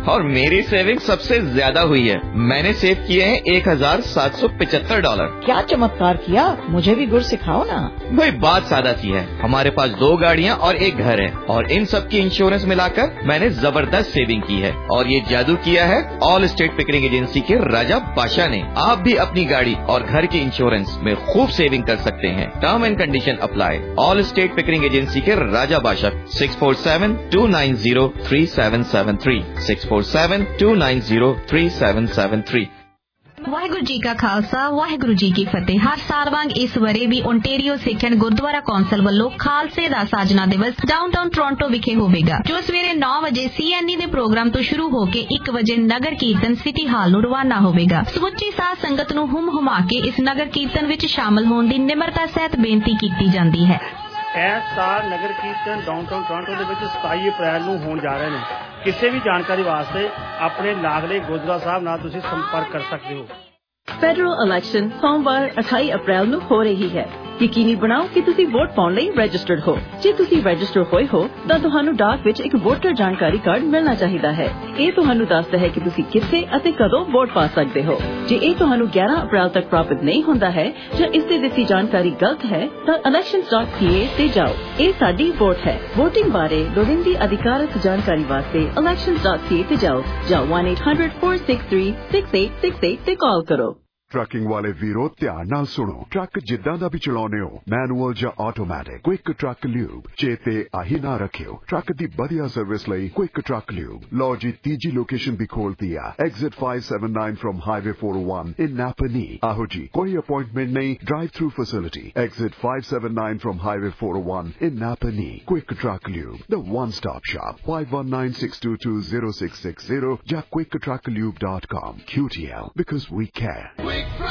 اور میری سیونگ سب سے زیادہ ہوئی ہے. میں نے سیو کیے ہیں ایک ہزار سات سو پچہتر ڈالر. کیا چمتکار کیا, مجھے بھی گر سکھاؤ نا. بھائی بات سادہ سی ہے, ہمارے پاس دو گاڑیاں اور ایک گھر ہے, اور ان سب کی انشورنس ملا کر میں نے زبردست سیونگ کی ہے. اور یہ جادو کیا ہے آل اسٹیٹ پکرنگ ایجنسی کے راجا بادشاہ نے. آپ بھی اپنی گاڑی اور گھر کی انشورنس میں خوب سیونگ کر سکتے ہیں. Term and condition apply. Allstate Pickering agency کے Raja Badshah. Six four seven two nine zero three seven seven three six four seven two nine zero three seven seven three. Waheguru ji ਕਾ ਖਾਲਸਾ ਵਾਹਿਗੁਰੂ ਜੀ ਕੀ ਫਤਿਹ. ਹਰ ਸਾਲ ਵਾਂਗ ਇਸ ਵਰੇ ਵੀ ਓਨਟਾਰੀਓ ਸਿੱਖ ਗੁਰਦੁਆਰਾ ਕੌਂਸਲ ਵੱਲੋਂ ਖਾਲਸੇ ਦਾ ਸਾਜਨਾ ਦਿਵਸ ਡਾਊਨਟਾਊਨ ਟੋਰਾਂਟੋ ਵਿਖੇ ਹੋਵੇਗਾ, ਜੋ ਸਵੇਰੇ ਨੌ ਵਜੇ ਸੀਐਨਈ ਦੇ ਪ੍ਰੋਗਰਾਮ ਤੋਂ ਸ਼ੁਰੂ ਹੋ ਕੇ ਇੱਕ ਵਜੇ ਨਗਰ ਕੀਰਤਨ ਸਿਟੀ ਹਾਲ ਨੂੰ ਰਵਾਨਾ ਹੋਵੇਗਾ. ਸਮੁੱਚੀ ਸਾਧ ਸੰਗਤ ਨੂੰ ਹੁਮ ਹੁਮਾ ਕੇ ਇਸ ਨਗਰ ਕੀਰਤਨ ਵਿੱਚ ਸ਼ਾਮਲ ਹੋਣ ਦੀ ਨਿਮਰਤਾ ਸਹਿਤ ਬੇਨਤੀ ਕੀਤੀ ਜਾਂਦੀ ਹੈ. ਇਸ ਸਾਲ ਨਗਰ ਕੀਰਤਨ ਡਾਊਨਟਾਊਨ ਟੋਰਾਂਟੋ ਦੇ ਵਿੱਚ ਸਤਾਈ ਅਪ੍ਰੈਲ ਨੂੰ ਹੋਣ ਜਾ ਰਹੇ ਨੇ. ਕਿਸੇ ਵੀ ਜਾਣਕਾਰੀ ਵਾਸਤੇ ਆਪਣੇ ਲਾਗਲੇ ਗੁਰਦੁਆਰਾ ਸਾਹਿਬ ਨਾਲ ਤੁਸੀਂ ਸੰਪਰਕ ਕਰ ਸਕਦੇ ਹੋ. ਫੈਡਰਲ ਇਲੈਕਸ਼ਨ ਸੋਮਵਾਰ ਅਠਾਈ ਅਪ੍ਰੈਲ ਨੂੰ ਹੋ ਰਹੀ ਹੈ. ਯਕੀਨੀ ਬਣਾਓ ਕਿ ਤੁਸੀਂ ਵੋਟ ਪਾਉਣ ਲਈ ਰਜਿਸਟਰਡ ਹੋ. ਜੇ ਤੁਸੀਂ ਰਜਿਸਟਰ ਹੋਏ ਹੋ ਤਾਂ ਤੁਹਾਨੂੰ ਡਾਕ ਵਿੱਚ ਇੱਕ ਵੋਟਰ ਜਾਣਕਾਰੀ ਕਾਰਡ ਮਿਲਣਾ ਚਾਹੀਦਾ ਹੈ. ਇਹ ਤੁਹਾਨੂੰ ਦੱਸਦਾ ਹੈ ਕਿ ਤੁਸੀਂ ਕਿੱਥੇ ਅਤੇ ਕਦੋਂ ਵੋਟ ਪਾ ਸਕਦੇ ਹੋ. ਜੇ ਇਹ ਤੁਹਾਨੂੰ ਗਿਆਰਾਂ ਅਪ੍ਰੈਲ ਤੱਕ ਪ੍ਰਾਪਤ ਨਹੀਂ ਹੁੰਦਾ ਹੈ ਜਾਂ ਇਸ ਤੇ ਦਿੱਤੀ ਜਾਣਕਾਰੀ ਗਲਤ ਹੈ ਤਾਂ elections dot c a ਤੇ ਜਾਓ. ਇਹ ਸਾਡੀ ਵੋਟ ਹੈ. ਵੋਟਿੰਗ ਬਾਰੇ ਲੋੜੀਂਦੀ ਅਧਿਕਾਰਤ ਜਾਣਕਾਰੀ ਵਾਸਤੇ elections dot c a ਤੇ ਜਾਓ ਜਾਂ one eight hundred four six three six eight six eight ਤੇ ਕਾਲ ਕਰੋ. ਟਰੱਕਿੰਗ ਵਾਲੇ ਵੀਰੋ ਧਿਆਨ ਨਾਲ ਸੁਣੋ. ਟਰੱਕ ਜਿੱਦਾਂ ਦਾ ਵੀ ਚਲਾਉਂਦੇ ਹੋ, ਮੈਨੂਅਲ ਜਾਂ ਆਟੋਮੈਟਿਕ, ਕੁਇਕ ਟਰੱਕ ਲਿਊਬ ਚੇਤੇ ਆਹੀ ਨਾ ਰੱਖਿਓ. ਟਰੱਕ ਦੀ ਵਧੀਆ ਸਰਵਿਸ ਲਈ ਕੁਇਕ ਟਰੱਕ ਲਿਊਬ. ਲਓ ਜੀ ਤੀਜੀ ਲੋਕੇਸ਼ਨ ਵੀ ਖੋਲਤੀ ਆ, exit five seventy-nine from highway four oh one in Napanee. ਆਹੋ ਜੀ, ਕੋਈ ਅਪਾਇੰਟਮੈਂਟ ਨਹੀਂ, drive through facility. Exit five seventy-nine from highway four oh one in Napanee. Quick Truck Lube, the one stop shop. five one nine six two two zero six six zero ਜਾਂ quick truck lube dot com. Q T L, because we care.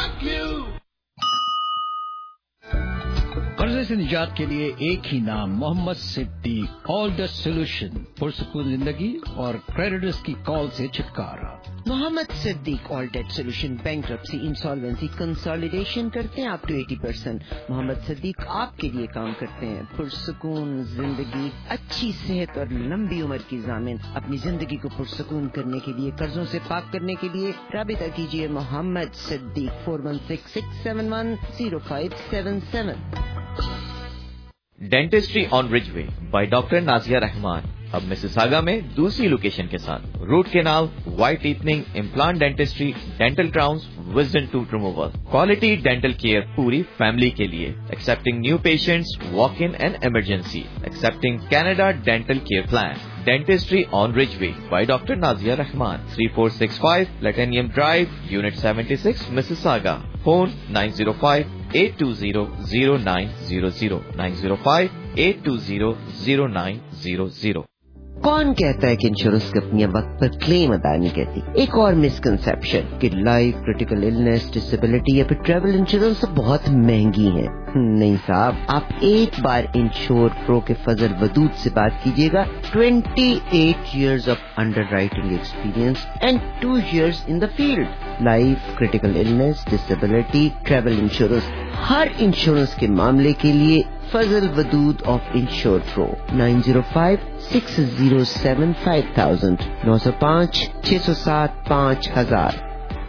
कर्जे से निजात के लिए एक ही नाम, Mohammad Siddique. All the solution, पुरसकून जिंदगी और क्रेडिटर्स की कॉल से छुटकारा. Mohammad Siddique all debt solution, bankruptcy, insolvency, consolidation करते हैं up to eighty percent. Mohammad Siddique आपके लिए काम करते हैं. पुरसकून जिंदगी, अच्छी सेहत और लंबी उम्र की जामिन. अपनी जिंदगी को पुरसकून करने के लिए, कर्जों से पाक करने के लिए राबिता कीजिए Mohammad Siddique four one six six seven one zero five seven seven. Dentistry on Ridgeway by doctor Nazia Rahman अब मिसिसागा में दूसरी लोकेशन के साथ. Root canal, white teething, implant dentistry, dental crowns, wisdom tooth removal, quality dental care पूरी family के लिए. Accepting new patients, walk in and emergency. Accepting Canada dental care plan. Dentistry on Ridgeway by Doctor Nazia Rahman, three four six five Platinum Drive, Unit seventy-six, Mississauga. Phone nine zero five eight two zero zero nine zero zero nine zero five eight two zero zero nine zero zero. कौन कहता है कि insurance कंपनियां वक्त पर claim अदा नहीं करती? एक और मिसकंसेप्शन कि लाइफ, क्रिटिकल इलनेस, डिसेबिलिटी या फिर ट्रैवल इंश्योरेंस बहुत महंगी है. नहीं साहब, आप एक बार इंश्योर प्रो के फजल वदूद से बात कीजिएगा. twenty-eight years of underwriting experience and two years in the field. Life, critical illness, disability, travel insurance, हर इंश्योरेंस के मामले के लिए Fazal Wadood of Insure Pro. nine zero five six zero seven five thousand नौ सौ पाँच छह सौ सात पाँच हजार.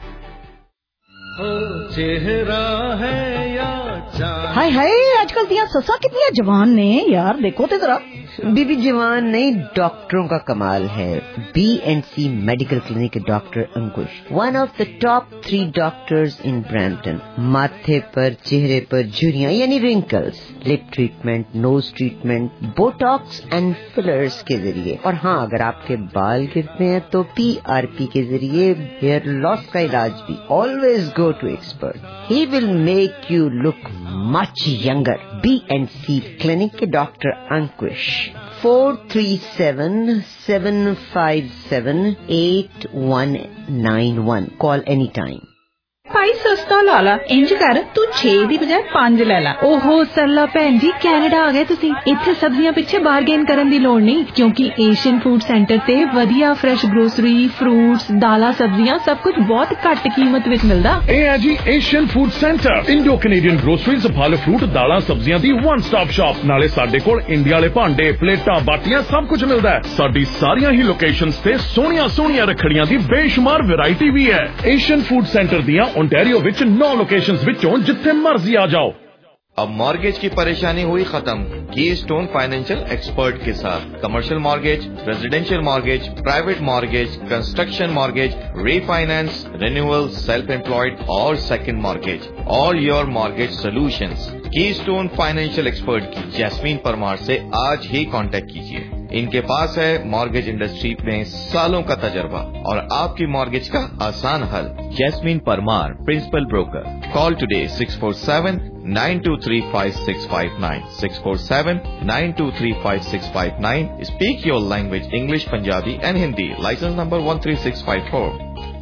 चेहरा है या हाय हाय, आजकल दिया ससा कितनी जवान ने यार, देखो तो जरा. बीबी जवान नहीं, डॉक्टरों का कमाल है. B and C medical clinic के doctor Ankush, one of the top three doctors in Brampton. माथे पर, चेहरे पर झुर्रियां यानी wrinkles, lip treatment, nose treatment, Botox and fillers के जरिए. और हाँ, अगर आपके बाल गिरते हैं तो पी आर पी के जरिए हेयर लॉस का इलाज भी. Always go to expert, he will make you look much younger. B and C clinic के doctor Ankush, four three seven seven five seven eight one nine one. Call anytime. भाई सस्ता ला ला, इंज कर तू छे दी बजाय पांच ले ला। ओहो सरला भैन जी, कैनेडा आ गए तुसी। इत्थे सब्जियां पिछे बारगेन करन दी लोड़ नहीं, क्योंकि एशियन फूड सेंटर ते वधिया फ्रेश ग्रोसरी, फ्रूट्स, दालां, सब्जियां सब कुछ बहुत घट कीमत विच मिलदा। ए है जी Asian Food Centre, Indo Canadian groceries, फल फ्रूट, दालां, सब्जियां दी वन स्टॉप शॉप। नाले साडे कोल इंडिया वाले भांडे, प्लेटां, बाटियां सब कुछ मिलदा है। साडी सारियां ही लोकेशंस ते सोहणियां सोहणियां रखड़ियां दी बेशुमार वैरायटी भी है। एशियन फूड सेंटर दियां ओंटारियो विच नौ लोकेशंस विचों जिथे मर्जी आ जाओ। अब मॉर्गेज की परेशानी हुई खत्म की स्टोन फाइनेंशियल एक्सपर्ट के साथ। Commercial mortgage, residential mortgage, private mortgage, construction mortgage, refinance, renewal, self employed और second mortgage, all your mortgage solutions. Keystone Financial Expert की जैस्मीन परमार से आज ही कांटेक्ट कीजिए। इनके पास है मॉर्गेज इंडस्ट्री में सालों का तजर्बा और आपकी मॉर्गेज का आसान हल। Jasmine Parmar, principal broker. Call today six four seven nine two three five six five nine, six four seven nine two three five six five nine. Speak your language English, Punjabi and Hindi. Licence number one three six five four.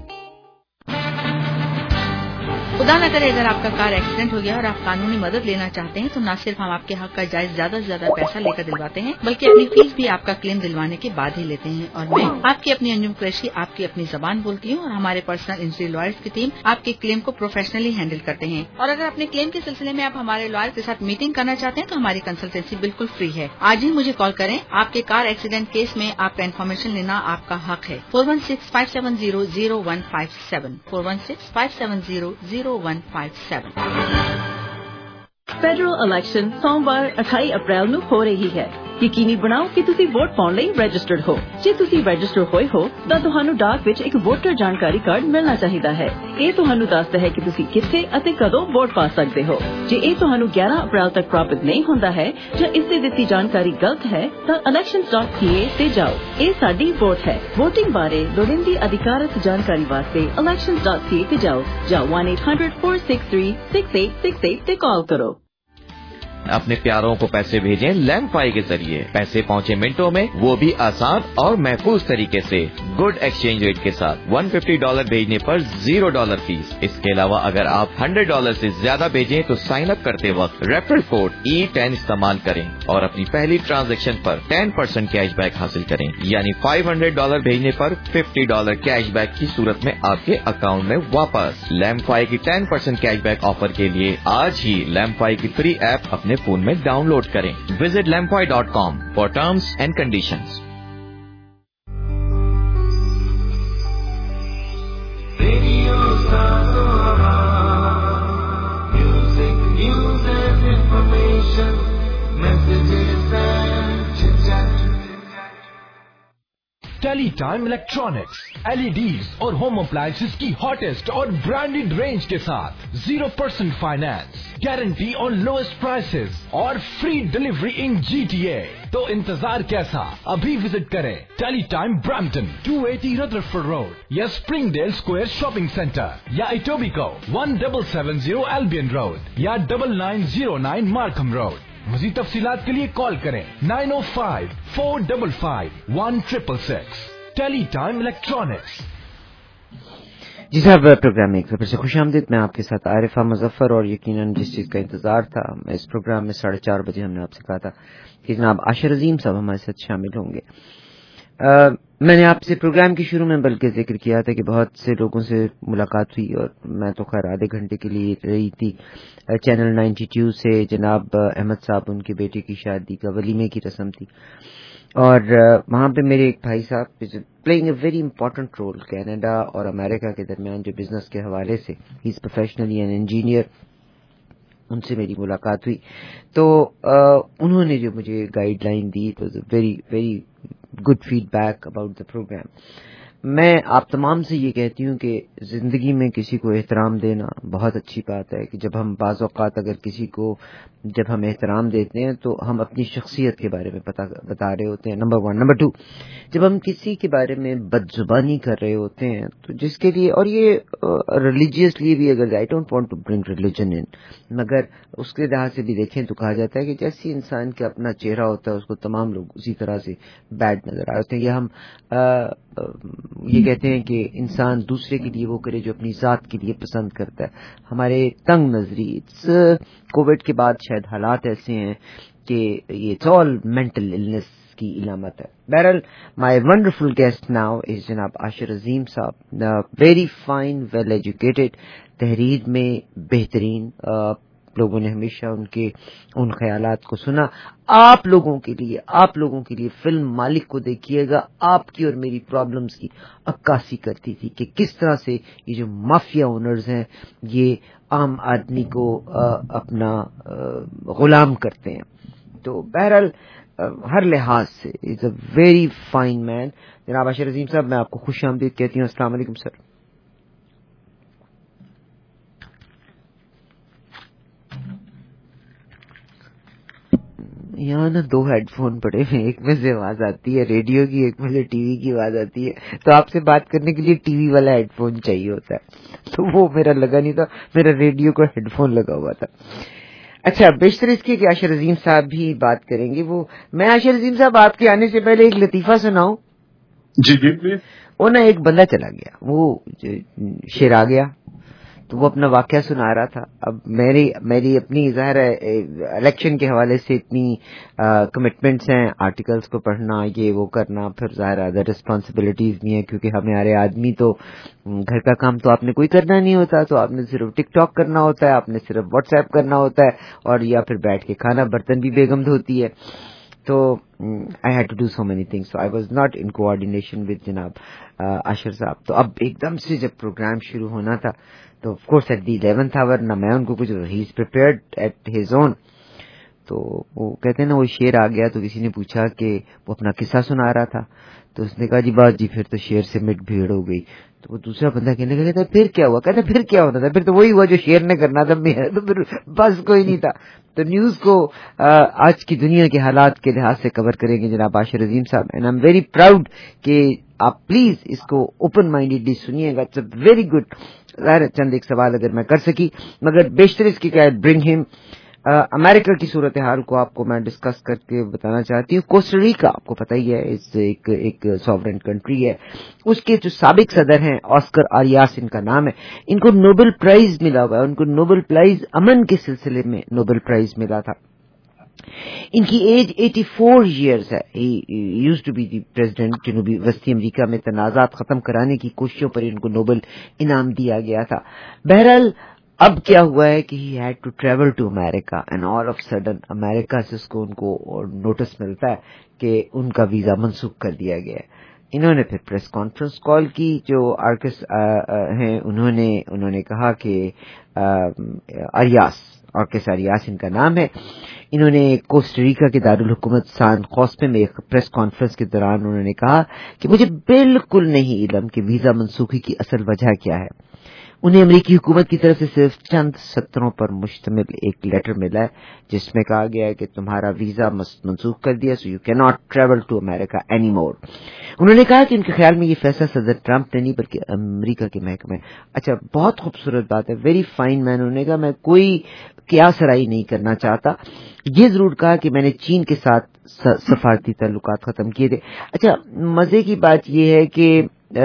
खुदा न करे अगर आपका car accident हो गया और आप कानूनी मदद लेना चाहते हैं तो न सिर्फ हम आपके हक का जायज ज्यादा से ज्यादा पैसा लेकर दिलवाते हैं, बल्कि अपनी फीस भी आपका क्लेम दिलवाने के बाद ही लेते हैं। और मैं आपकी अपनी अंजुम कुरैशी आपकी अपनी जबान बोलती हूँ और हमारे पर्सनल इंजरी लॉयर्स की टीम आपके क्लेम को प्रोफेशनली हैंडल करते हैं। और अगर अपने क्लेम के सिलसिले में आप हमारे लॉयर के साथ मीटिंग करना चाहते हैं तो हमारी कंसल्टेंसी बिल्कुल फ्री है। आज ही मुझे कॉल करें। आपके कार एक्सीडेंट केस में आपका इन्फॉर्मेशन लेना आपका हक है। Four one six five seven zero zero one five seven, four one six five seven zero zero one five seven. Federal election ਸੋਮਵਾਰ ਅਠਾਈ ਅਪ੍ਰੈਲ ਨੂੰ ਹੋ ਰਹੀ ਹੈ। ਯਕੀਨੀ ਬਣਾਓ ਕਿ ਤੁਸੀਂ ਵੋਟ ਪਾਉਣ ਲਈ ਰਜਿਸਟਰਡ ਹੋ। ਜੇ ਤੁਸੀਂ ਰਜਿਸਟਰ ਹੋਏ ਹੋ ਤਾਂ ਤੁਹਾਨੂੰ ਡਾਕ ਵਿੱਚ ਇੱਕ ਵੋਟਰ ਜਾਣਕਾਰੀ ਕਾਰਡ ਮਿਲਣਾ ਚਾਹੀਦਾ ਹੈ। ਇਹ ਤੁਹਾਨੂੰ ਦੱਸਦਾ ਹੈ ਕਿ ਤੁਸੀਂ ਕਿੱਥੇ ਅਤੇ ਕਦੋਂ ਵੋਟ ਪਾ ਸਕਦੇ ਹੋ। ਜੇ ਇਹ ਤੁਹਾਨੂੰ ਗਿਆਰਾਂ ਅਪ੍ਰੈਲ ਤੱਕ ਪ੍ਰਾਪਤ ਨਹੀਂ ਹੁੰਦਾ ਹੈ ਜਾਂ ਇਸ ਤੇ ਦਿੱਤੀ ਜਾਣਕਾਰੀ ਗਲਤ ਹੈ ਤਾਂ elections dot c a ਤੇ ਜਾਓ। ਇਹ ਸਾਡੀ ਵੋਟ ਹੈ। ਵੋਟਿੰਗ ਬਾਰੇ ਲੋੜੀਂਦੀ ਅਧਿਕਾਰਤ ਜਾਣਕਾਰੀ ਵਾਸਤੇ elections dot c a ਤੇ ਜਾਓ ਜਾਂ one eight hundred four six three six eight six eight ਤੇ ਕਾਲ ਕਰੋ। अपने प्यारों को पैसे भेजें लैंडपाई के जरिए। पैसे पहुंचे मिनटों में, वो भी आसान और महफूज तरीके से। गुड एक्सचेंज रेट के साथ वन फिफ्टी डॉलर भेजने पर जीरो डॉलर फीस। इसके अलावा अगर आप हंड्रेड डॉलर से ज्यादा भेजें तो साइन अप करते वक्त रेफरल कोड ई टेन इस्तेमाल करें और अपनी पहली ट्रांजैक्शन पर टेन परसेंट कैशबैक हासिल करें। यानी फाइव हंड्रेड डॉलर भेजने पर फिफ्टी डॉलर कैशबैक की सूरत में आपके अकाउंट में वापस। लैंडपाई की टेन परसेंट कैशबैक ऑफर के लिए आज ही लैंडपाई की फ्री ऐप अपने फोन में डाउनलोड करें। Visit LemFi dot com for terms and conditions. Tele Time electronics, LEDs और होम अप्लायंसेस की हॉटेस्ट और ब्रांडेड रेंज के साथ zero percent finance, guarantee on lowest prices और फ्री डिलीवरी इन जीटीए। तो इंतजार कैसा, अभी विजिट करें Tele Time Brampton two eighty Rutherford Road या स्प्रिंगडेल स्क्वायर शॉपिंग सेंटर या Etobicoke one double seven zero Albion road या double nine zero nine Markham Road. मजीद तफसीलात के लिए कॉल करें nine O five four double five one triple six. Tele Time electronics. जी साहब, प्रोग्राम में एक बार फिर से खुश आमदीद। मैं आपके साथ आरिफा मुजफ्फर और यकीनन जिस चीज का इंतजार था, इस प्रोग्राम में साढ़े चार बजे हमने आपसे कहा था कि जनाब आशिर अजीम साहब हमारे साथ शामिल होंगे। आ, मैंने आपसे प्रोग्राम के शुरू में बल्कि जिक्र किया था कि बहुत से लोगों से मुलाकात हुई और मैं तो खैर आधे घंटे के लिए रही थी चैनल नाइन्टी टू से। जनाब अहमद साहब, उनकी बेटी की शादी का वलीमे की रस्म थी और वहाँ पे मेरे एक भाई साहब playing a very important role Canada और अमेरिका के दरमियान जो बिजनेस के हवाले से, he is professionally an engineer, उनसे मेरी मुलाकात हुई। तो आ, उन्होंने जो मुझे गाइडलाइन दी, it was a very very good feedback about the programme. मैं आप तमाम से ये कहती हूँ कि जिंदगी में किसी को एहतराम देना बहुत अच्छी बात है कि जब हम बाज़ औक़ात अगर किसी को जब हम एहतराम देते हैं तो हम अपनी शख्सियत के बारे में पता बता रहे होते हैं, नंबर वन। नंबर टू, जब हम किसी के बारे में बदजुबानी कर रहे होते हैं तो जिसके लिए, और ये रिलीजियसली भी, अगर I don't want to bring religion in, मगर उसके लिहाज से भी देखें तो कहा जाता है कि जैसी इंसान का अपना चेहरा होता है उसको तमाम लोग उसी तरह से बैड नजर आते हैं। या हम आ, یہ کہتے ہیں کہ انسان دوسرے کے لیے وہ کرے جو اپنی ذات کے لیے پسند کرتا ہے. ہمارے تنگ نظری کووڈ کے بعد شاید حالات ایسے ہیں کہ یہ اٹس آل مینٹل النس کی علامت ہے. بہرحال my wonderful guest now is جناب عاشر عظیم صاحب, ویری فائن, ویل ایجوکیٹڈ, تحریر میں بہترین. لوگوں نے ہمیشہ ان کے ان خیالات کو سنا. آپ لوگوں کے لیے آپ لوگوں کے لیے فلم مالک کو دیکھیے گا, آپ کی اور میری پرابلمز کی عکاسی کرتی تھی کہ کس طرح سے یہ جو مافیا اونرز ہیں یہ عام آدمی کو اپنا غلام کرتے ہیں. تو بہرحال ہر لحاظ سے از اے ویری فائن مین. جناب عاشر عظیم صاحب, میں آپ کو خوش آمدید کہتی ہوں. السلام علیکم سر. یہاں نا دو ہیڈ فون پڑے ہیں, ایک میں سے آواز آتی ہے ریڈیو کی, ایک میں سے ٹی وی کی آواز آتی ہے. تو آپ سے بات کرنے کے لیے ٹی وی والا ہیڈ فون چاہیے ہوتا ہے, تو وہ میرا لگا نہیں تھا, میرا ریڈیو کا ہیڈ فون لگا ہوا تھا. اچھا, بیشتر اس کی کہ عاشر عظیم صاحب بھی بات کریں گے. وہ میں عاشر عظیم صاحب آپ کے آنے سے پہلے ایک لطیفہ سناؤں. جی جی. وہ نا ایک بندہ چلا گیا, وہ شیر آ گیا تو وہ اپنا واقعہ سنا رہا تھا. اب میری میری اپنی ظاہر ہے الیکشن کے حوالے سے اتنی کمٹمنٹس ہیں, آرٹیکلس کو پڑھنا, یہ وہ کرنا, پھر ظاہر ادر رسپانسبلٹیز بھی ہیں کیونکہ ہمارے آدمی تو گھر کا کام تو آپ نے کوئی کرنا نہیں ہوتا, تو آپ نے صرف ٹک ٹاک کرنا ہوتا ہے, آپ نے صرف واٹس ایپ کرنا ہوتا ہے, اور یا پھر بیٹھ کے کھانا, برتن بھی بیگم دھوتی ہے. تو I had to do so many things, so I was not in coordination with جناب عاشر صاحب. تو اب ایک دم سے جب پروگرام شروع ہونا تھا تو of course at the eleventh hour نہ میں ان کو کچھ, he is prepared at his own. تو وہ کہتے ہیں نا وہ شیر آ گیا, تو کسی نے پوچھا کہ وہ اپنا قصہ سنا رہا تھا, تو اس نے کہا جی بات جی پھر تو شیر سے مٹ بھیڑ ہو گئی. تو وہ دوسرا بندہ کہنے لگا کہتا پھر کیا ہوا, کہتا پھر کیا ہونا تھا, پھر تو وہی ہوا جو شیر نے کرنا تھا, تو پھر بس کوئی نہیں تھا. تو نیوز کو آج کی دنیا کے حالات کے لحاظ سے کور کریں گے جناب عاشر عظیم صاحب, and I am very proud کہ آپ پلیز اس کو اوپن مائنڈیڈلی سنیے گا. It's a very good. چند ایک سوال اگر میں کر سکی, مگر بیشتر اس کی کیا برنگ ہم امریکہ کی صورتحال کو آپ کو میں ڈسکس کر کے بتانا چاہتی ہوں. کوسٹاریکا آپ کو پتہ ہی ہے, اس ایک ایک سوورن کنٹری ہے, اس کے جو سابق صدر ہیں آسکر آریاس ان کا نام ہے, ان کو نوبل پرائز ملا ہوا ہے. ان کو نوبل پرائز امن کے سلسلے میں نوبل پرائز ملا تھا. ان کی ایج ایٹی فور ایئرز ہے. Used to be the president. جنوبی وسطی امریکہ میں تنازعات ختم کرانے کی کوششوں پر ان کو نوبل انعام دیا گیا تھا. بہرحال اب کیا ہوا ہے کہ he had to travel to America, and all of sudden America سے اس کو ان کو نوٹس ملتا ہے کہ ان کا ویزا منسوخ کر دیا گیا ہے. انہوں نے پھر پریس کانفرنس کال کی. جو آرکس ہیں انہوں نے انہوں نے کہا کہ آریاس, آرکس آریاس ان کا نام ہے, انہوں نے کوسٹاریکا کے دارالحکومت سان خوسپے میں ایک پریس کانفرنس کے دوران انہوں نے کہا کہ مجھے بالکل نہیں علم کہ ویزا منسوخی کی اصل وجہ کیا ہے. انہیں امریکی حکومت کی طرف سے صرف چند سطروں پر مشتمل ایک لیٹر ملا ہے جس میں کہا گیا ہے کہ تمہارا ویزا منسوخ کر دیا, so you can not travel to America anymore. انہوں نے کہا کہ ان کے خیال میں یہ فیصلہ صدر ٹرمپ نے نہیں بلکہ امریکہ کے محکمے. اچھا, بہت خوبصورت بات ہے, ویری فائن مین. انہوں نے کہا میں کوئی قیاس رائے نہیں کرنا چاہتا, یہ ضرور کہا کہ میں نے چین کے ساتھ سفارتی تعلقات ختم کیے تھے. اچھا, مزے کی بات یہ ہے کہ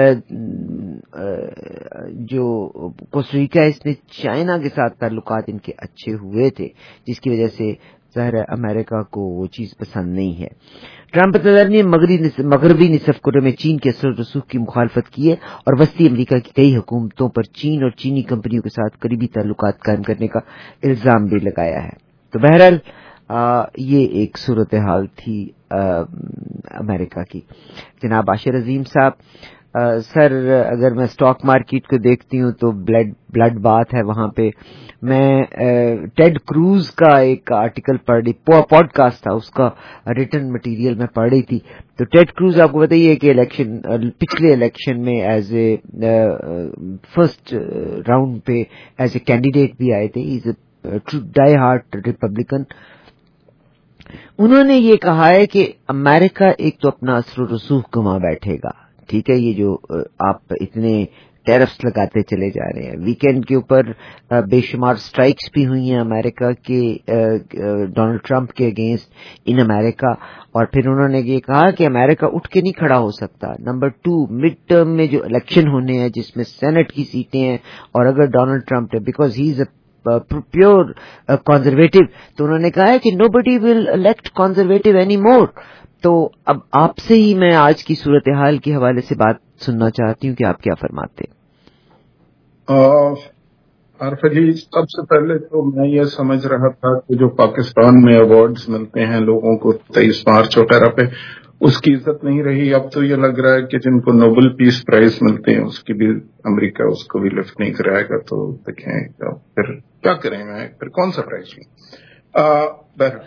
جو کوسٹاریکا اس میں چائنا کے ساتھ تعلقات ان کے اچھے ہوئے تھے, جس کی وجہ سے ظاہر ہے امریکہ کو وہ چیز پسند نہیں ہے. ٹرمپ صدر نے مغربی نصف کشے میں چین کے اثر و رسوخ کی مخالفت کی ہے اور وسطی امریکہ کی کئی حکومتوں پر چین اور چینی کمپنیوں کے ساتھ قریبی تعلقات قائم کرنے کا الزام بھی لگایا ہے. تو بہرحال آ, یہ ایک صورتحال تھی آ, امریکہ کی. جناب عاشر عظیم صاحب, آ, سر اگر میں اسٹاک مارکیٹ کو دیکھتی ہوں تو بلڈ بلڈ بات ہے وہاں پہ. میں ٹیڈ کروز کا ایک آرٹیکل پڑھ رہی, پوڈ کاسٹ تھا, اس کا ریٹن مٹیریل میں پڑھ رہی تھی. تو ٹیڈ کروز آپ کو بتائیے کہ الیکشن پچھلے الیکشن میں ایز اے فرسٹ راؤنڈ پہ ایز اے کینڈیڈیٹ بھی آئے تھے. Is a true diehard Republican. انہوں نے یہ کہا ہے کہ امریکہ ایک تو اپنا اثر و رسوخ گما بیٹھے گا. ٹھیک ہے, یہ جو آپ اتنے टेरिफ्स लगाते चले जा रहे हैं। वीकेंड के ऊपर बेशुमार स्ट्राइक्स भी हुई हैं अमेरिका के डोनाल्ड ट्रंप के अगेंस्ट इन अमेरिका, और फिर उन्होंने ये कहा कि अमेरिका उठ के नहीं खड़ा हो सकता। नंबर टू, मिड टर्म में जो इलेक्शन होने हैं जिसमें सेनेट की सीटें हैं, और अगर डोनाल्ड ट्रंप है because he is a pure conservative, तो उन्होंने कहा है कि nobody will elect conservative any more. तो अब आपसे ही मैं आज की सूरत हाल के हवाले से बात सुनना चाहती हूँ कि आप क्या फरमाते हैं। आरफा जी, सबसे पहले तो मैं ये समझ रहा था कि जो पाकिस्तान में अवार्ड्स मिलते हैं लोगों को तेईस मार्च वगैरह पे, उसकी इज्जत नहीं रही। अब तो ये लग रहा है कि जिनको नोबेल पीस प्राइज मिलते हैं उसकी भी अमेरिका उसको भी लिफ्ट नहीं कराएगा। तो देखें फिर क्या करें, मैं फिर कौन सा प्राइज लूं। बहरहाल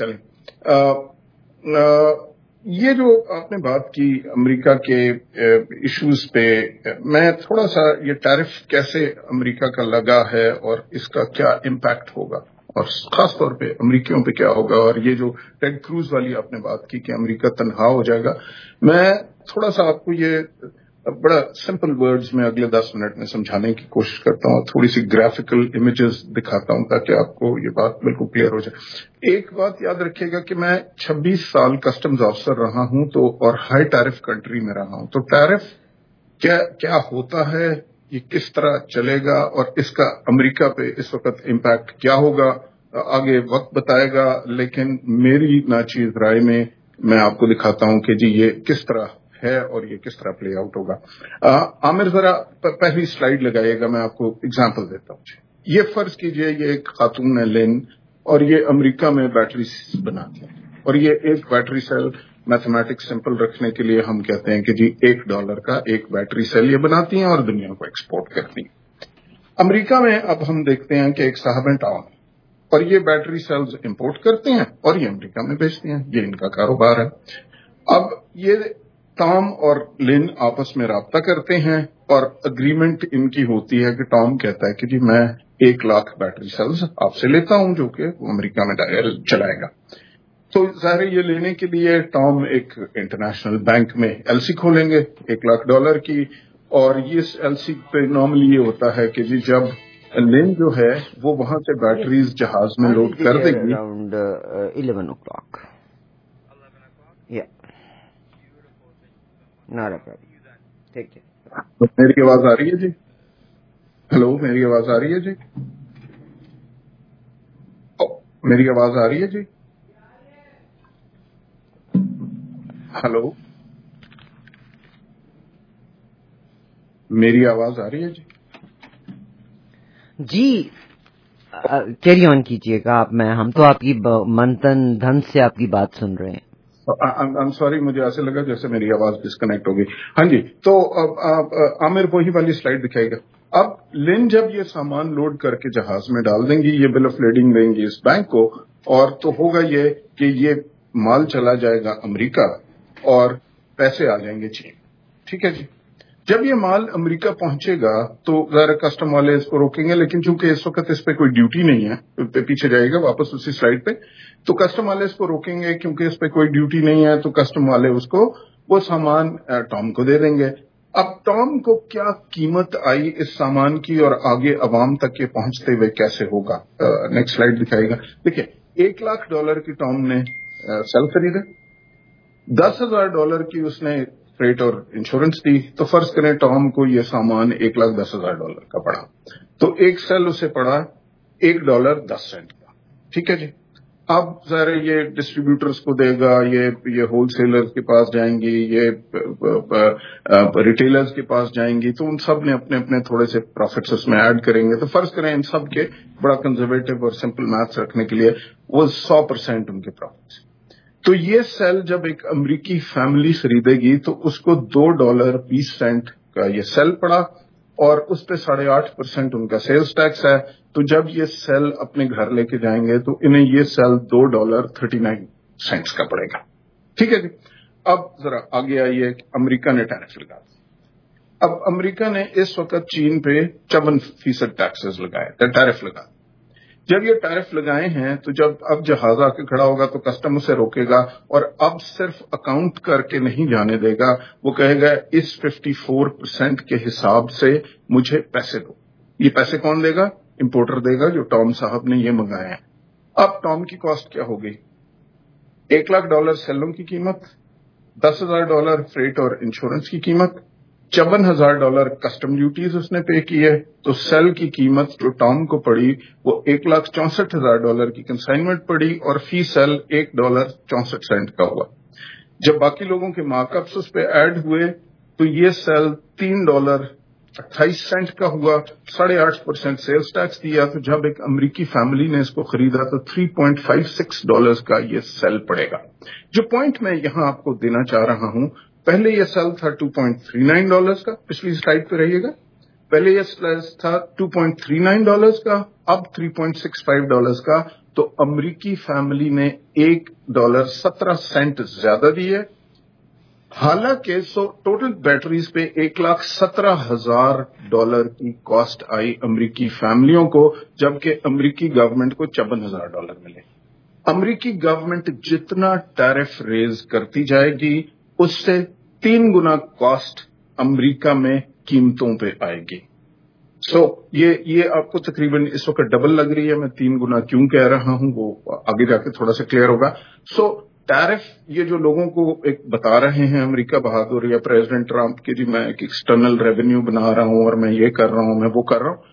चलें। ये जो आपने बात की अमेरिका के इश्यूज पे, मैं थोड़ा सा ये टैरिफ कैसे अमेरिका का लगा है और इसका क्या इम्पैक्ट होगा और खास तौर पे अमेरिकियों पे क्या होगा, और ये जो टेड क्रूज वाली आपने बात की कि अमेरिका तनहा हो जाएगा, मैं थोड़ा सा आपको ये बड़ा सिंपल वर्ड्स में अगले दस मिनट में समझाने की कोशिश करता हूँ। थोड़ी सी ग्राफिकल इमेजेस दिखाता हूँ ताकि आपको ये बात बिल्कुल क्लियर हो जाए। एक बात याद रखिएगा कि मैं छब्बीस साल कस्टम्स ऑफिसर रहा हूँ तो और हाई टैरिफ कंट्री में रहा हूँ, तो टैरिफ क्या क्या होता है, ये किस तरह चलेगा और इसका अमेरिका पे इस वक्त इम्पैक्ट क्या होगा, आगे वक्त बताएगा। लेकिन मेरी नाचीज राय में मैं आपको दिखाता हूँ कि जी ये किस तरह है और ये किस तरह प्ले आउट होगा। आमिर जरा पहली स्लाइड लगाइएगा, मैं आपको एग्जांपल देता हूँ। ये फर्ज कीजिए ये एक खातून है लिन, और ये अमेरिका में बैटरी बनाती है, और ये एक बैटरी सेल मैथमेटिक्स सिंपल रखने के लिए हम कहते हैं कि जी एक डॉलर का एक बैटरी सेल ये बनाती हैं और दुनिया को एक्सपोर्ट करती हैं। अमेरिका में अब हम देखते हैं कि एक साहब टाउन, और ये बैटरी सेल्स इंपोर्ट करते हैं और ये अमेरिका में बेचते हैं, ये इनका कारोबार है। अब ये टॉम और लिन आपस में राब्ता करते हैं और अग्रीमेंट इनकी होती है कि टॉम कहता है कि जी मैं एक लाख बैटरी सेल्स आपसे लेता हूं जो कि अमेरिका में चलाएगा। तो जाहिर ये लेने के लिए टॉम एक इंटरनेशनल बैंक में एलसी खोलेंगे एक लाख डॉलर की, और ये एलसी पे नॉर्मली ये होता है कि जी जब लिन जो है वो वहां से बैटरीज जहाज में लोड कर देगी अराउंड इलेवन ओ क्लॉक। ठीक है, मेरी आवाज आ रही है जी? हेलो, मेरी आवाज आ रही है जी? ओ, मेरी आवाज आ रही है जी? हेलो, मेरी आवाज आ रही है जी? जी कैरी ऑन कीजिएगा आप। मैं हम तो आपकी मंथन धन से आपकी बात सुन रहे हैं। आई एम सॉरी, मुझे ऐसे लगा जैसे मेरी आवाज डिस्कनेक्ट हो गई। हाँ जी, तो अब आमिर वही वाली स्लाइड दिखाएगा। अब लिन जब ये सामान लोड करके जहाज में डाल देंगी, ये बिल ऑफ लेडिंग देंगी इस बैंक को, और तो होगा ये कि ये माल चला जाएगा अमेरिका और पैसे आ जाएंगे चीन। ठीक है जी। जब ये माल अमेरिका पहुंचेगा तो ज़रा कस्टम वाले इसको रोकेंगे, लेकिन चूंकि इस वक्त इस पे कोई ड्यूटी नहीं है, तो पीछे जाएगा वापस उसी स्लाइड पे, तो कस्टम वाले इसको रोकेंगे क्योंकि इस पे कोई ड्यूटी नहीं है, तो कस्टम वाले उसको वो सामान टॉम को दे देंगे। अब टॉम को क्या कीमत आई इस सामान की और आगे अवाम तक ये पहुंचते हुए कैसे होगा, नेक्स्ट स्लाइड दिखाएगा। देखिए, एक लाख डॉलर की टॉम ने सेल खरीदे, दस हजार डॉलर की उसने फ्रेट और इंश्योरेंस दी, तो फर्ज करें टॉम को ये सामान एक लाख दस हजार डॉलर का पड़ा, तो एक सेल उसे पड़ा एक डॉलर दस सेंट का। ठीक है जी। अब जरा ये डिस्ट्रीब्यूटर्स को देगा, ये ये होलसेलर्स के पास जाएंगी, ये रिटेलर्स के पास जाएंगी, तो उन सब ने अपने अपने थोड़े से प्रॉफिट्स उसमें ऐड करेंगे। तो फर्ज करें इन सब के बड़ा कंजर्वेटिव और सिंपल मैथ्स रखने के लिए वो सौ परसेंट उनके प्रॉफिट्स। तो ये सेल जब एक अमेरिकी फैमिली खरीदेगी तो उसको दो डॉलर बीस सेंट का ये सेल पड़ा, और उस पे साढ़े आठ परसेंट उनका सेल्स टैक्स है। तो जब ये सेल अपने घर लेके जाएंगे तो इन्हें ये सेल दो डॉलर थर्टी नाइन सेंट्स का पड़ेगा। ठीक है जी। अब जरा आगे आइए, अमेरिका ने टैरिफ लगा दिया। अब अमेरिका ने इस वक्त चीन पे चौवन फीसद टैक्सेस लगाए, टैरिफ लगा। जब ये टैरिफ लगाए हैं तो जब अब जहाज आके खड़ा होगा तो कस्टम उसे रोकेगा और अब सिर्फ अकाउंट करके नहीं जाने देगा, वो कहेगा इस चौवन परसेंट के हिसाब से मुझे पैसे दो। ये पैसे कौन देगा? इंपोर्टर देगा, जो टॉम साहब ने ये मंगाए हैं। अब टॉम की कॉस्ट क्या हो गई? एक लाख डॉलर सेलों की कीमत, दस हजार डॉलर फ्रेट और इंश्योरेंस की कीमत, चौवन हजार डॉलर कस्टम ड्यूटीज उसने पे की है, तो सेल की कीमत जो टॉम को पड़ी वो एक लाख चौसठ हजार डॉलर की कंसाइनमेंट पड़ी और फी सेल एक डॉलर चौसठ सेंट का हुआ। जब बाकी लोगों के मार्कअप्स उस पे ऐड हुए तो ये सेल तीन डॉलर अट्ठाईस सेंट का हुआ, साढ़े आठ परसेंट सेल्स टैक्स दिया। तो जब एक अमेरिकी फैमिली ने इसको खरीदा तो three point five six dollars का ये सेल पड़ेगा। जो पॉइंट मैं यहां आपको देना चाह रहा हूं, पहले ये सेल था two point three nine dollars का, पिछली स्लाइड पे रहिएगा, पहले ये सेल था two point three nine dollars का, अब three point six five dollars का। तो अमेरिकी फैमिली ने एक डॉलर सत्रह सेंट ज्यादा दिए। हालांकि सो टोटल बैटरीज पे एक लाख सत्रह हजार डॉलर की कॉस्ट आई अमेरिकी फैमिलियों को, जबकि अमेरिकी गवर्नमेंट को चौवन हजार डॉलर मिले। अमेरिकी गवर्नमेंट जितना टैरिफ रेज करती जाएगी उससे तीन गुना कॉस्ट अमेरिका में कीमतों पे आएगी। सो so, ये ये आपको तकरीबन इस वक्त डबल लग रही है। मैं तीन गुना क्यों कह रहा हूं वो आगे जाके थोड़ा सा क्लियर होगा। सो so, टैरिफ ये जो लोगों को एक बता रहे हैं अमेरिका बहादुर या प्रेसिडेंट ट्रंप के, जी मैं एक एक्सटर्नल रेवेन्यू बना रहा हूं और मैं ये कर रहा हूं, मैं वो कर रहा हूं।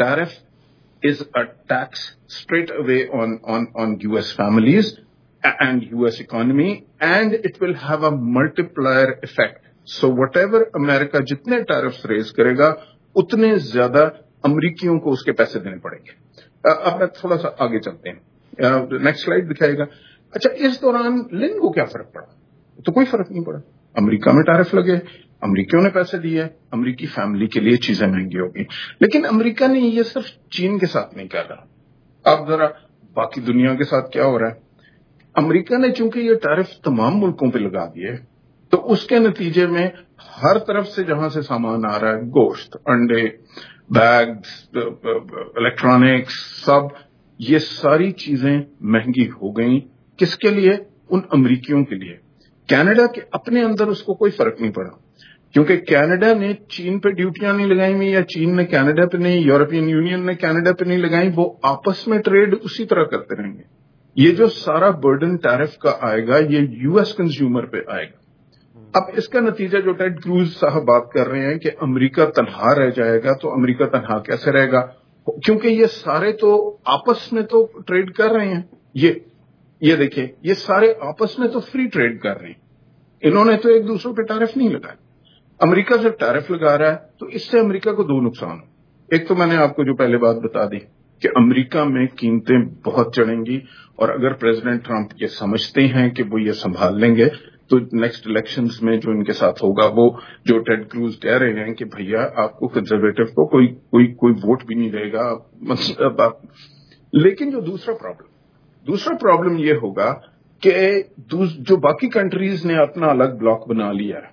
Tariff is a tax straight away on on on US families and U S economy, and it will have a multiplier effect. So whatever America जितने टैरिफ्स रेज करेगा उतने ज्यादा अमरीकियों को उसके पैसे देने पड़ेंगे। अब मैं थोड़ा सा आगे चलते हैं, नेक्स्ट स्लाइड दिखाएगा। अच्छा, इस दौरान लिन को क्या फर्क पड़ा? तो कोई फर्क नहीं पड़ा। अमेरिका में टैरिफ लगे, अमरीकियों ने पैसे दिए, अमरीकी फैमिली के लिए चीजें महंगी होगी। लेकिन अमरीका ने ये सिर्फ चीन के साथ नहीं कर रहा। अब जरा बाकी दुनिया के साथ क्या हो रहा है। अमेरिका ने चूंकि ये टैरिफ तमाम मुल्कों पे लगा दिए तो उसके नतीजे में हर तरफ से जहां से सामान आ रहा है, गोश्त, अंडे, बैग्स, इलेक्ट्रॉनिक्स, सब ये सारी चीजें महंगी हो गई। किसके लिए? उन अमरीकियों के लिए। कनाडा के अपने अंदर उसको कोई फर्क नहीं पड़ा, क्योंकि कनाडा ने चीन पे ड्यूटियां नहीं लगाई हुई या चीन ने कनाडा पे नहीं, यूरोपियन यूनियन ने कनाडा पे नहीं लगाई। वो आपस में ट्रेड उसी तरह करते रहेंगे। ये जो सारा बर्डन टैरिफ का आएगा ये यूएस कंज्यूमर पे आएगा। अब इसका नतीजा जो टेड क्रूज साहब बात कर रहे हैं कि अमेरिका तनहा रह जाएगा, तो अमेरिका तनहा कैसे रहेगा? क्योंकि ये सारे तो आपस में तो ट्रेड कर रहे हैं। ये ये देखिए, ये सारे आपस में तो फ्री ट्रेड कर रहे हैं। इन्होंने तो एक दूसरे पे टैरिफ नहीं लगाया। अमेरिका जब टैरिफ लगा रहा है तो इससे अमेरिका को दो नुकसान। एक तो मैंने आपको जो पहले बात बता दी कि अमेरिका में कीमतें बहुत चढ़ेंगी, और अगर प्रेसिडेंट ट्रंप ये समझते हैं कि वो ये संभाल लेंगे तो नेक्स्ट इलेक्शंस में जो इनके साथ होगा, वो जो टेड क्रूज कह रहे हैं कि भैया आपको कंजर्वेटिव को कोई कोई कोई वोट भी नहीं देगा, मतलब आप। लेकिन जो दूसरा प्रॉब्लम दूसरा प्रॉब्लम ये होगा कि जो बाकी कंट्रीज ने अपना अलग ब्लॉक बना लिया है,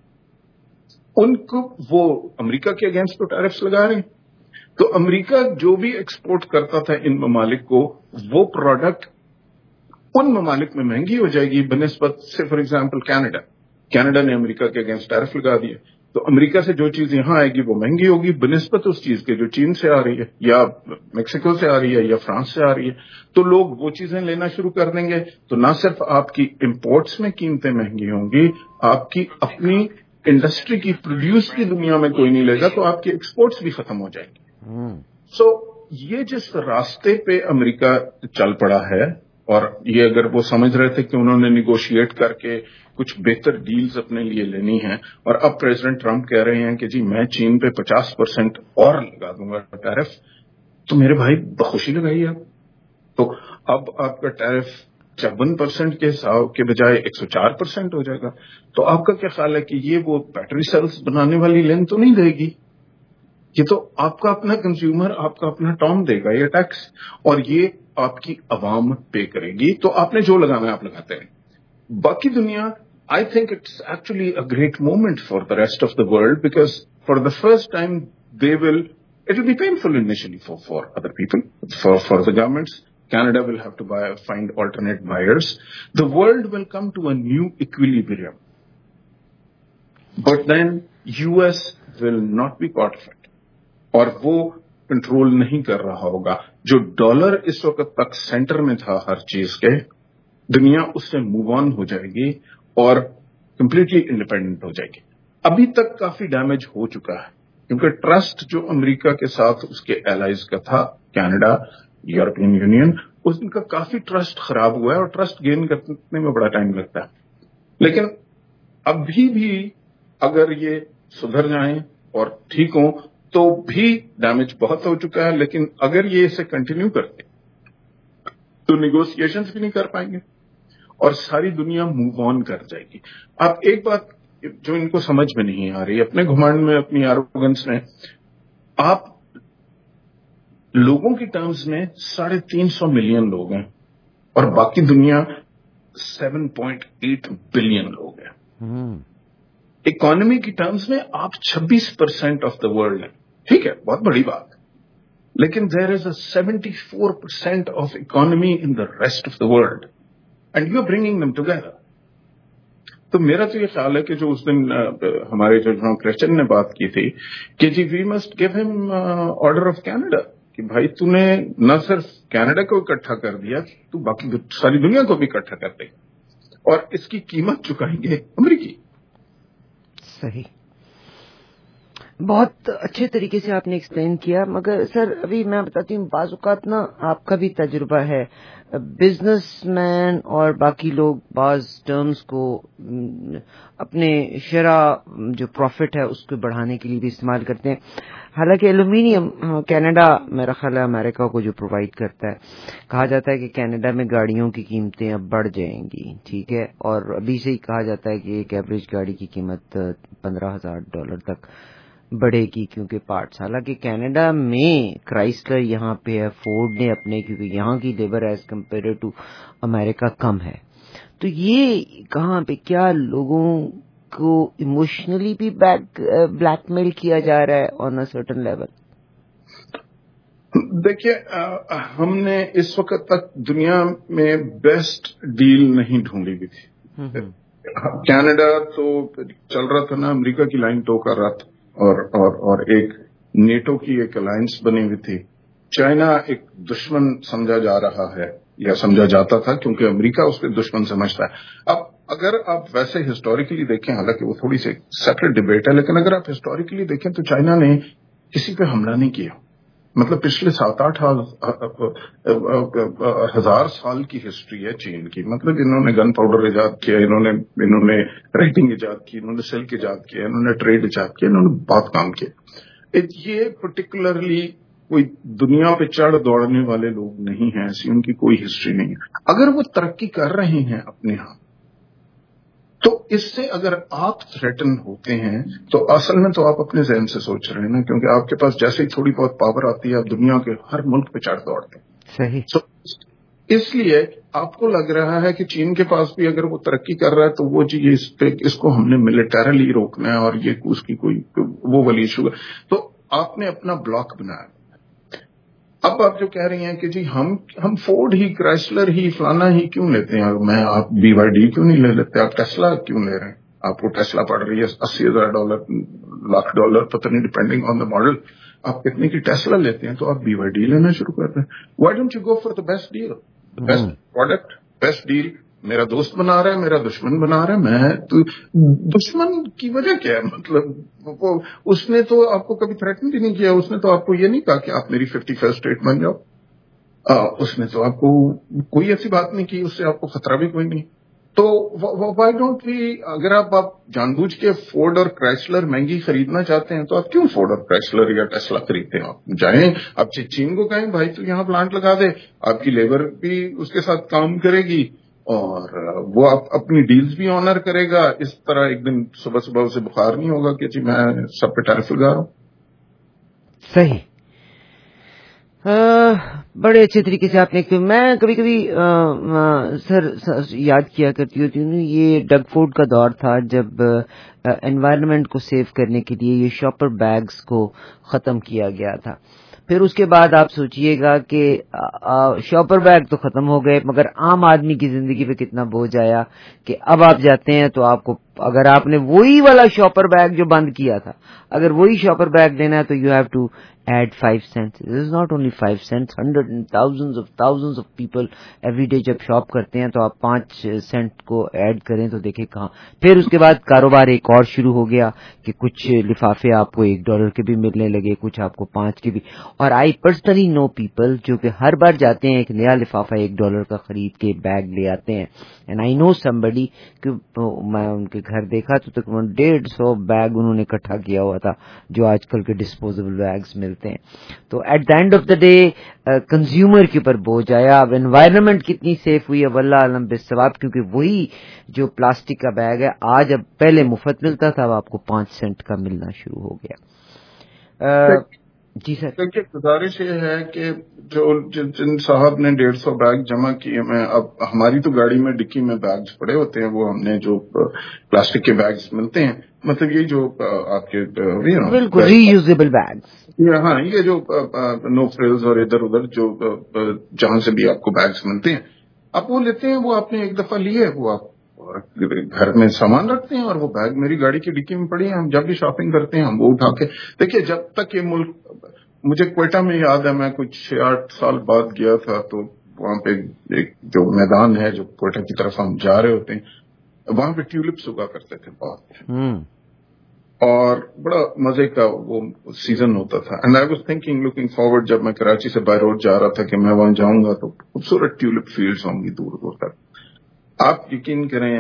उनको वो अमेरिका के अगेंस्ट तो टैरिफ्स लगा रहे हैं। तो अमेरिका जो भी एक्सपोर्ट करता था इन ममालिक को, वो प्रोडक्ट उन ममालिक में महंगी हो जाएगी बनिस्बत से। फॉर एग्जांपल कनाडा कनाडा ने अमेरिका के अगेंस्ट टैरिफ लगा दिए, तो अमेरिका से जो चीज यहां आएगी वो महंगी होगी बनिस्बत उस चीज के जो चीन से आ रही है या मेक्सिको से आ रही है या फ्रांस से आ रही है। तो लोग वो चीजें लेना शुरू कर देंगे। तो ना सिर्फ आपकी इंपोर्ट्स में कीमतें महंगी होंगी, आपकी अपनी इंडस्ट्री की प्रोड्यूस की दुनिया में कोई नहीं लेगा, तो आपकी एक्सपोर्ट्स भी खत्म हो जाएंगी। सो so, ये जिस रास्ते पे अमेरिका चल पड़ा है, और ये अगर वो समझ रहे थे कि उन्होंने निगोशिएट करके कुछ बेहतर डील्स अपने लिए लेनी है, और अब प्रेसिडेंट ट्रंप कह रहे हैं कि जी मैं चीन पे पचास परसेंट और लगा दूंगा टैरिफ, तो मेरे भाई बखुशी लगाइए आप। तो अब आपका टैरिफ चौवन परसेंट के हिसाब के बजाय एक सौ चार परसेंट हो जाएगा। तो आपका क्या ख्याल है कि ये वो बैटरी सेल्स बनाने वाली लेन तो नहीं देगी? ये तो आपका अपना कंज्यूमर, आपका अपना टॉम देगा ये टैक्स, और ये आपकी अवाम पे करेगी। तो आपने जो लगाना है आप लगाते हैं। बाकी दुनिया, I think it's actually a great moment for the rest of the world, because for the first time they will it will be painful initially for, for other people, for, for the governments. Canada will have to buy, find alternate buyers. The world will come to a new equilibrium. But then U S will not be part of it. और वो control नहीं कर रहा होगा. जो dollar इस वक्त तक सेंटर में था हर चीज के, दुनिया उससे मूव ऑन हो जाएगी और कंप्लीटली इंडिपेंडेंट हो जाएगी. अभी तक काफी डैमेज हो चुका है क्योंकि ट्रस्ट जो अमेरिका के साथ उसके एलाइज का था, कनाडा, यूरोपियन यूनियन, उनका काफी ट्रस्ट खराब हुआ है और ट्रस्ट गेन करने में बड़ा टाइम लगता है. लेकिन अभी भी अगर ये सुधर जाएं और ठीक हो तो भी डैमेज बहुत हो चुका है. लेकिन अगर ये इसे कंटिन्यू करते तो निगोशिएशंस भी नहीं कर पाएंगे और सारी दुनिया मूव ऑन कर जाएगी. आप एक बात जो इनको समझ में नहीं आ रही, अपने घुमांड में, अपनी एरोगेंस में, आप लोगों की टर्म्स में साढ़े तीन सौ मिलियन लोग हैं और बाकी दुनिया सेवन पॉइंट एट बिलियन लोग हैं. इकोनॉमी की टर्म्स में आप छब्बीस परसेंट ऑफ द वर्ल्ड हैं. ठीक है, बहुत बड़ी बात, लेकिन there is a seventy four percent of economy in the rest of the world and you are bringing them together. तो मेरा तो ये ख्याल है कि जो उस दिन uh, हमारे जो जॉन क्रिश्चियन ने बात की थी कि जी we must give him order of Canada, कि भाई तूने न सिर्फ कनाडा को इकट्ठा कर दिया, तू बाकी सारी दुनिया को भी इकट्ठा कर दे और इसकी कीमत चुकाएंगे अमेरिकी. सही, बहुत अच्छे तरीके से आपने एक्सप्लेन किया. मगर सर अभी मैं बताती हूँ, बाज़ औक़ात ना आपका भी तजुर्बा है, बिजनेसमैन और बाकी लोग बाज़ टर्म्स को अपने शरा जो प्रॉफिट है उसको बढ़ाने के लिए भी इस्तेमाल करते हैं. हालांकि एल्यूमिनियम कनाडा मेरा ख्याल है अमेरिका को जो प्रोवाइड करता है, कहा जाता है कि कनाडा में गाड़ियों की कीमतें अब बढ़ जाएंगी. ठीक है, और अभी से ही कहा जाता है कि एक एवरेज गाड़ी की कीमत पंद्रह हजार डॉलर तक बढ़ेगी क्योंकि पार्ट्स. हालांकि कनाडा में क्राइसलर यहाँ पे है, फोर्ड ने अपने, क्योंकि यहाँ की labour age compare to America कम है. तो ये कहाँ पे क्या लोगों को इमोशनली भी बैक ब्लैकमेल किया जा रहा है ऑन अ सर्टेन लेवल? देखिए, हमने इस वक्त तक दुनिया में बेस्ट डील नहीं ढूंढी हुई थी. कनाडा तो चल रहा था ना, अमेरिका की लाइन टो कर रहा था और और और एक नेटो की एक अलायंस बनी हुई थी. चाइना एक दुश्मन समझा जा रहा है या समझा जाता था क्योंकि अमेरिका उसके दुश्मन समझता है. अब अगर आप वैसे हिस्टोरिकली देखें, हालांकि वो थोड़ी सी सेपरेट डिबेट है, लेकिन अगर आप हिस्टोरिकली देखें तो चाइना ने किसी पे हमला नहीं किया. मतलब पिछले सात आठ हजार साल की हिस्ट्री है चीन की. मतलब इन्होंने गन पाउडर इजाद किया, इन्होंने इन्होंने राइटिंग इजाद की, इन्होंने सिल्क इजाद किया, इन्होंने ट्रेड इजाद किया, इन्होंने बहुत काम किया. ये पर्टिकुलरली कोई दुनिया पे चढ़ दौड़ने वाले लोग नहीं हैं, ऐसी उनकी कोई हिस्ट्री नहीं है. अगर वो तरक्की कर रहे हैं अपने यहाँ, तो इससे अगर आप थ्रेटन होते हैं तो असल में तो आप अपने ज़हन से सोच रहे हैं ना, क्योंकि आपके पास जैसे ही थोड़ी बहुत पावर आती है आप दुनिया के हर मुल्क पे चढ़ दौड़ते हैं. सही. so, इसलिए आपको लग रहा है कि चीन के पास भी अगर वो तरक्की कर रहा है तो वो जी इस पे इसको हमने मिलिटरली रोकना है और ये उसकी कोई वो वाली इशू है. तो आपने अपना ब्लॉक बनाया. अब आप जो कह रही हैं कि जी हम हम फोर्ड ही, क्राइसलर ही, फलाना ही क्यों लेते हैं, मैं आप बीवाईडी क्यों नहीं ले लेते, आप टेस्ला क्यों ले रहे हैं? आपको टेस्ला पड़ रही है अस्सी हजार डॉलर, लाख डॉलर, पता नहीं, डिपेंडिंग ऑन द मॉडल. आप कितने की टेस्ला लेते हैं तो आप बीवाईडी लेना शुरू कर रहे हैं. Why don't you go for the best deal, best product, best deal. मेरा दोस्त बना रहा है, मेरा दुश्मन बना रहा है. मैं तो दुश्मन की वजह क्या है? मतलब वो उसने तो आपको कभी थ्रेटन भी नहीं किया, उसने तो आपको ये नहीं कहा कि आप मेरी फिफ्टी फर्स्ट स्टेट बन जाओ. आ, उसने तो आपको कोई ऐसी बात नहीं की, उससे आपको खतरा भी कोई नहीं. तो व्हाई डोंट वी, अगर आप, आप जानबूझ के फोर्ड और क्राइसलर महंगी खरीदना चाहते हैं तो आप क्यों फोर्ड और क्राइसलर या टेस्ला खरीदते हैं? आप जाएं, आप चीन को कहें भाई तो यहाँ प्लांट लगा दे, आपकी लेबर भी उसके साथ काम करेगी और वो आप अपनी डील्स भी ऑनर करेगा. इस तरह एक दिन सुबह सुबह उसे बुखार नहीं होगा कि जी मैं सब पे टैरिफ लगा रहा हूं. सही. بڑے اچھے طریقے سے آپ نے. میں کبھی کبھی سر یاد کیا کرتی ہوتی ہوں یہ ڈگ فورڈ کا دور تھا جب انوائرمنٹ کو سیو کرنے کے لیے یہ شاپر بیگز کو ختم کیا گیا تھا. پھر اس کے بعد آپ سوچئے گا کہ شاپر بیگ تو ختم ہو گئے مگر عام آدمی کی زندگی پہ کتنا بوجھ آیا کہ اب آپ جاتے ہیں تو آپ کو اگر آپ نے وہی والا شاپر بیگ جو بند کیا تھا اگر وہی شاپر بیگ لینا ہے تو you have to add five cents. This is not only five cents, hundred and thousands of thousands of people every day جب شاپ کرتے ہیں تو آپ پانچ سینٹ کو ایڈ کریں تو دیکھیں کہاں. پھر اس کے بعد کاروبار ایک اور شروع ہو گیا کہ کچھ لفافے آپ کو ایک ڈالر کے بھی ملنے لگے, کچھ آپ کو پانچ کے بھی. اور آئی پرسنلی نو پیپل جو کہ ہر بار جاتے ہیں ایک نیا لفافہ ایک ڈالر کا خرید کے بیگ لے آتے ہیں. اینڈ آئی نو سمبڈی کہ میں ان کے گھر دیکھا تو تقریباً ڈیڑھ سو بیگ انہوں نے اکٹھا کیا ہوا تھا جو آج کل کے ڈسپوزیبل بیگز ملتے ہیں. تو at the end of the day consumer کے اوپر بوجھ آیا. اب انوائرمنٹ کتنی سیف ہوئی ہے واللہ عالم بالثواب, کیونکہ وہی جو پلاسٹک کا بیگ ہے آج اب پہلے مفت ملتا تھا اب آپ کو پانچ سینٹ کا ملنا شروع ہو گیا. جی سر. دیکھیے گزارش یہ ہے کہ جو جن صاحب نے ڈیڑھ سو بیگ جمع کیے میں اب ہماری تو گاڑی میں ڈکی میں بیگز پڑے ہوتے ہیں وہ ہم نے جو پلاسٹک کے بیگز ملتے ہیں مطلب یہ جو آپ کے بالکل ری یوزیبل بیگز ہاں یہ جو نو فریلز اور ادھر ادھر جو جہاں سے بھی آپ کو بیگز ملتے ہیں آپ وہ لیتے ہیں وہ آپ نے ایک دفعہ لیے وہ آپ گھر میں سامان رکھتے ہیں اور وہ بیگ میری گاڑی کی ڈکی میں پڑی ہے. ہم جب بھی شاپنگ کرتے ہیں ہم وہ اٹھا کے دیکھیے جب تک یہ ملک مجھے کوئٹہ میں یاد ہے میں کچھ چھ آٹھ سال بعد گیا تھا تو وہاں پہ ایک جو میدان ہے جو کوئٹہ کی طرف ہم جا رہے ہوتے ہیں وہاں پہ ٹیولپس اگا کرتے تھے بہت اور بڑا مزے کا وہ سیزن ہوتا تھا. And I was thinking looking forward جب میں کراچی سے بائی روڈ جا رہا تھا کہ میں وہاں جاؤں گا تو خوبصورت ٹیولپ فیلڈز ہوں گی دور دور تک. آپ یقین کریں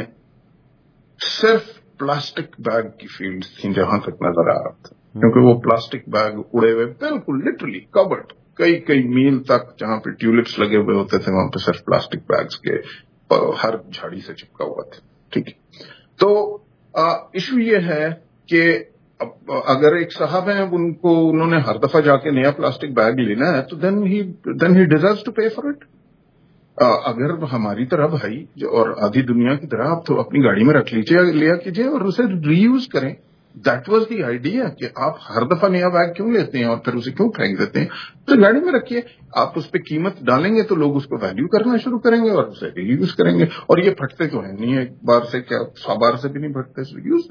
صرف پلاسٹک بیگ کی فیلڈز تھیں جہاں تک نظر آ رہا تھا کیونکہ وہ پلاسٹک بیگ اڑے ہوئے بالکل لٹرلی کورڈ کئی کئی میل تک جہاں پہ ٹیولپس لگے ہوئے ہوتے تھے وہاں پہ صرف پلاسٹک بیگز کے ہر جھاڑی سے چپکا ہوا تھا. ٹھیک ہے تو ایشو یہ ہے کہ اگر ایک صاحب ہیں ان کو انہوں نے ہر دفعہ جا کے نیا پلاسٹک بیگ لینا ہے تو then he then he deserves to pay for it. اگر ہماری طرح بھائی اور آدھی دنیا کی طرح آپ تو اپنی گاڑی میں رکھ لیجیے لیا کیجیے اور اسے ری یوز کریں. دیٹ واز دی آئیڈیا کہ آپ ہر دفعہ نیا بیگ کیوں لیتے ہیں اور پھر اسے کیوں پھینک دیتے ہیں. تو گاڑی میں رکھیے آپ اس پہ قیمت ڈالیں گے تو لوگ اس کو ویلیو کرنا شروع کریں گے اور اسے ری یوز کریں گے. اور یہ پھٹتے تو ہے نہیں ایک بار سے کیا سو بار سے بھی نہیں پھٹتے reuse.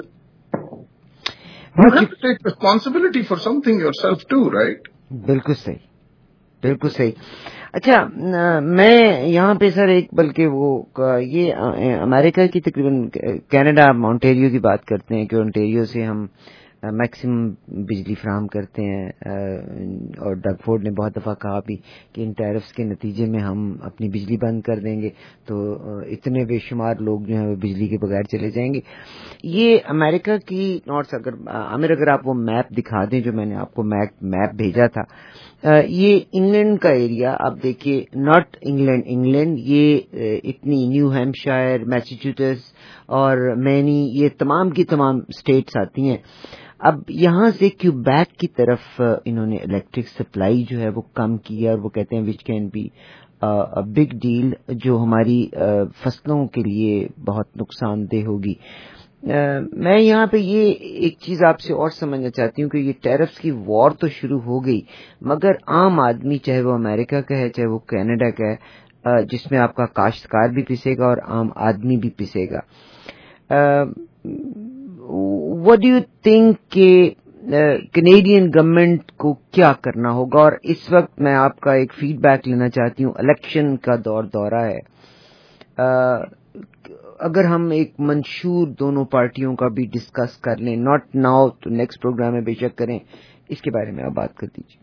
You have to take responsibility for something yourself too, right? بالکل صحیح بالکل صحیح. اچھا میں یہاں پہ سر ایک بلکہ وہ یہ امریکہ کی تقریباً کینیڈا مونٹیریو کی بات کرتے ہیں کہ اونٹیریو سے ہم میکسیمم بجلی فراہم کرتے ہیں اور ڈگ فورڈ نے بہت دفعہ کہا بھی کہ ان ٹیرفس کے نتیجے میں ہم اپنی بجلی بند کر دیں گے تو اتنے بے شمار لوگ جو ہیں وہ بجلی کے بغیر چلے جائیں گے. یہ امریکہ کی نارتھ اگر عامر اگر آپ وہ میپ دکھا دیں جو میں نے آپ کو میپ بھیجا تھا یہ انگلینڈ کا ایریا آپ دیکھیے ناٹ انگلینڈ انگلینڈ یہ اتنی نیو ہیمپشائر میساچوسیٹس اور مینی یہ تمام کی تمام اسٹیٹس آتی ہیں. اب یہاں سے کیوبیک کی طرف انہوں نے الیکٹرک سپلائی جو ہے وہ کم کی ہے اور وہ کہتے ہیں which can be big deal جو ہماری فصلوں کے لیے بہت نقصان دہ ہوگی. میں یہاں پہ یہ ایک چیز آپ سے اور سمجھنا چاہتی ہوں کہ یہ ٹیرفس کی وار تو شروع ہو گئی مگر عام آدمی چاہے وہ امریکہ کا ہے چاہے وہ کینیڈا کا ہے جس میں آپ کا کاشتکار بھی پسے گا اور عام آدمی بھی پسے گا. وٹ ڈو یو تھنک کہ کینیڈین گورنمنٹ کو کیا کرنا ہوگا؟ اور اس وقت میں آپ کا ایک فیڈ بیک لینا چاہتی ہوں الیکشن کا دور دورہ ہے اگر ہم ایک منشور دونوں پارٹیوں کا بھی ڈسکس کر لیں ناٹ ناؤ تو نیکسٹ پروگرام میں بے شک کریں اس کے بارے میں آپ بات کر دیجیے.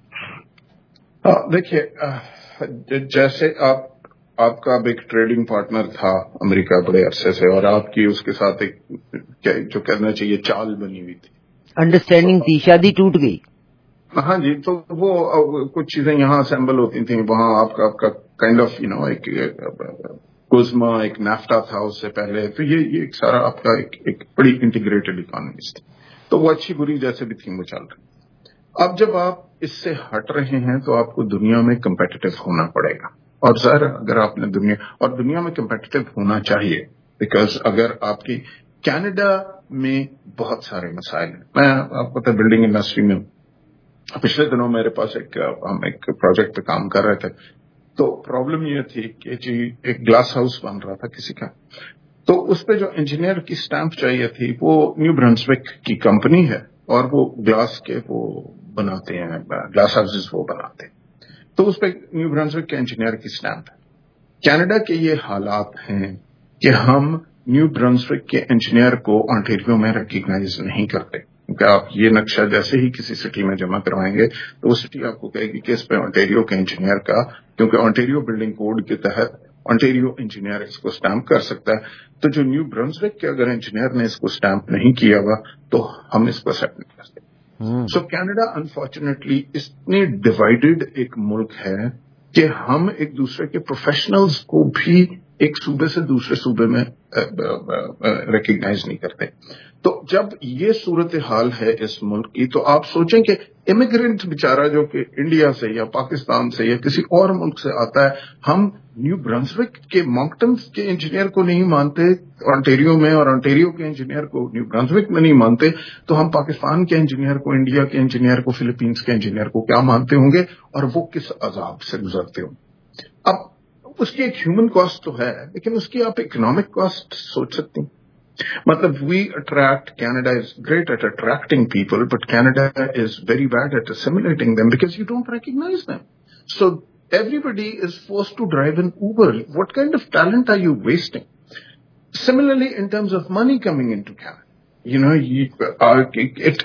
دیکھیے جیسے آپ آپ کا اب ایک ٹریڈنگ پارٹنر تھا امریکہ بڑے عرصے سے اور آپ کی اس کے ساتھ ایک جو کہنا چاہیے چال بنی ہوئی تھی انڈرسٹینڈنگ تھی شادی ٹوٹ گئی. ہاں جی تو وہ کچھ چیزیں یہاں اسمبل ہوتی تھیں وہاں آپ کا آپ کا کائنڈ آف یو نو ایک کوزما ایک نیفٹا تھا اس سے پہلے تو یہ یہ ایک سارا آپ کا ایک ایک بڑی انٹیگریٹڈ اکانومی تھی تو وہ اچھی بری جیسے بھی تھی وہ چل رہی. اب جب آپ اس سے ہٹ رہے ہیں تو آپ کو دنیا میں کمپیٹیٹو ہونا پڑے گا، اور ظاہر اگر آپ نے دنیا اور دنیا میں کمپیٹیٹو ہونا چاہیے، بیکاز اگر آپ کی کینیڈا میں بہت سارے مسائل ہیں. میں آپ کو پتا بلڈنگ انڈسٹری میں پچھلے دنوں میرے پاس ایک ہم ایک پروجیکٹ پہ کام کر رہے تھے، تو پرابلم یہ تھی کہ جی ایک گلاس ہاؤس بن رہا تھا کسی کا، تو اس پہ جو انجینئر کی اسٹیمپ چاہیے تھی وہ نیو برنسوک کی کمپنی ہے اور وہ گلاس کے وہ بناتے ہیں، گلاس ہاؤسز وہ بناتے ہیں، تو اس پہ نیو برنسوک کے انجینئر کی اسٹیمپ ہے. کینیڈا کے یہ حالات ہیں کہ ہم نیو برنسوک کے انجینئر کو آنٹیریو میں ریکگنائز نہیں کرتے، کیونکہ آپ یہ نقشہ جیسے ہی کسی سٹی میں جمع کروائیں گے تو وہ سٹی آپ کو کہے گی کہ اس پہ آنٹیریو کے انجینئر کا، کیونکہ آنٹیریو بلڈنگ کوڈ کے تحت آنٹیریو انجینئر اس کو اسٹیمپ کر سکتا ہے. تو جو نیو برنسوک کے اگر انجینئر نے اس کو اسٹیمپ نہیں کیا ہوا تو ہم اس کو ایکسپٹ نہیں کرتے. سو کینیڈا انفارچونیٹلی اتنی ڈیوائڈیڈ ایک ملک ہے کہ ہم ایک دوسرے کے پروفیشنلز کو بھی ایک صوبے سے دوسرے صوبے میں ریکگنائز نہیں کرتے. تو جب یہ صورتحال ہے اس ملک کی تو آپ سوچیں کہ امیگرینٹ بیچارہ جو کہ انڈیا سے یا پاکستان سے یا کسی اور ملک سے آتا ہے، ہم نیو برنسوک کے مونکٹن کے انجینئر کو نہیں مانتے آنٹیریو میں، اور آنٹیریو کے انجینئر کو نیو برنسوک میں نہیں مانتے، تو ہم پاکستان کے انجینئر کو، انڈیا کے انجینئر کو، فلپینس کے انجینئر کو کیا مانتے ہوں گے، اور وہ کس عذاب سے گزرتے ہوں. اب اس کی ایک ہیومن کاسٹ تو ہے، لیکن اس کی آپ اکنامک کاسٹ سوچ سکتے ہیں. مطلب we attract, Canada is great at attracting people, but Canada is very bad at assimilating them because you don't recognise them. So everybody is forced to drive an Uber. What kind of talent are you wasting? Similarly, in terms of money coming into Canada, you know, you, uh, it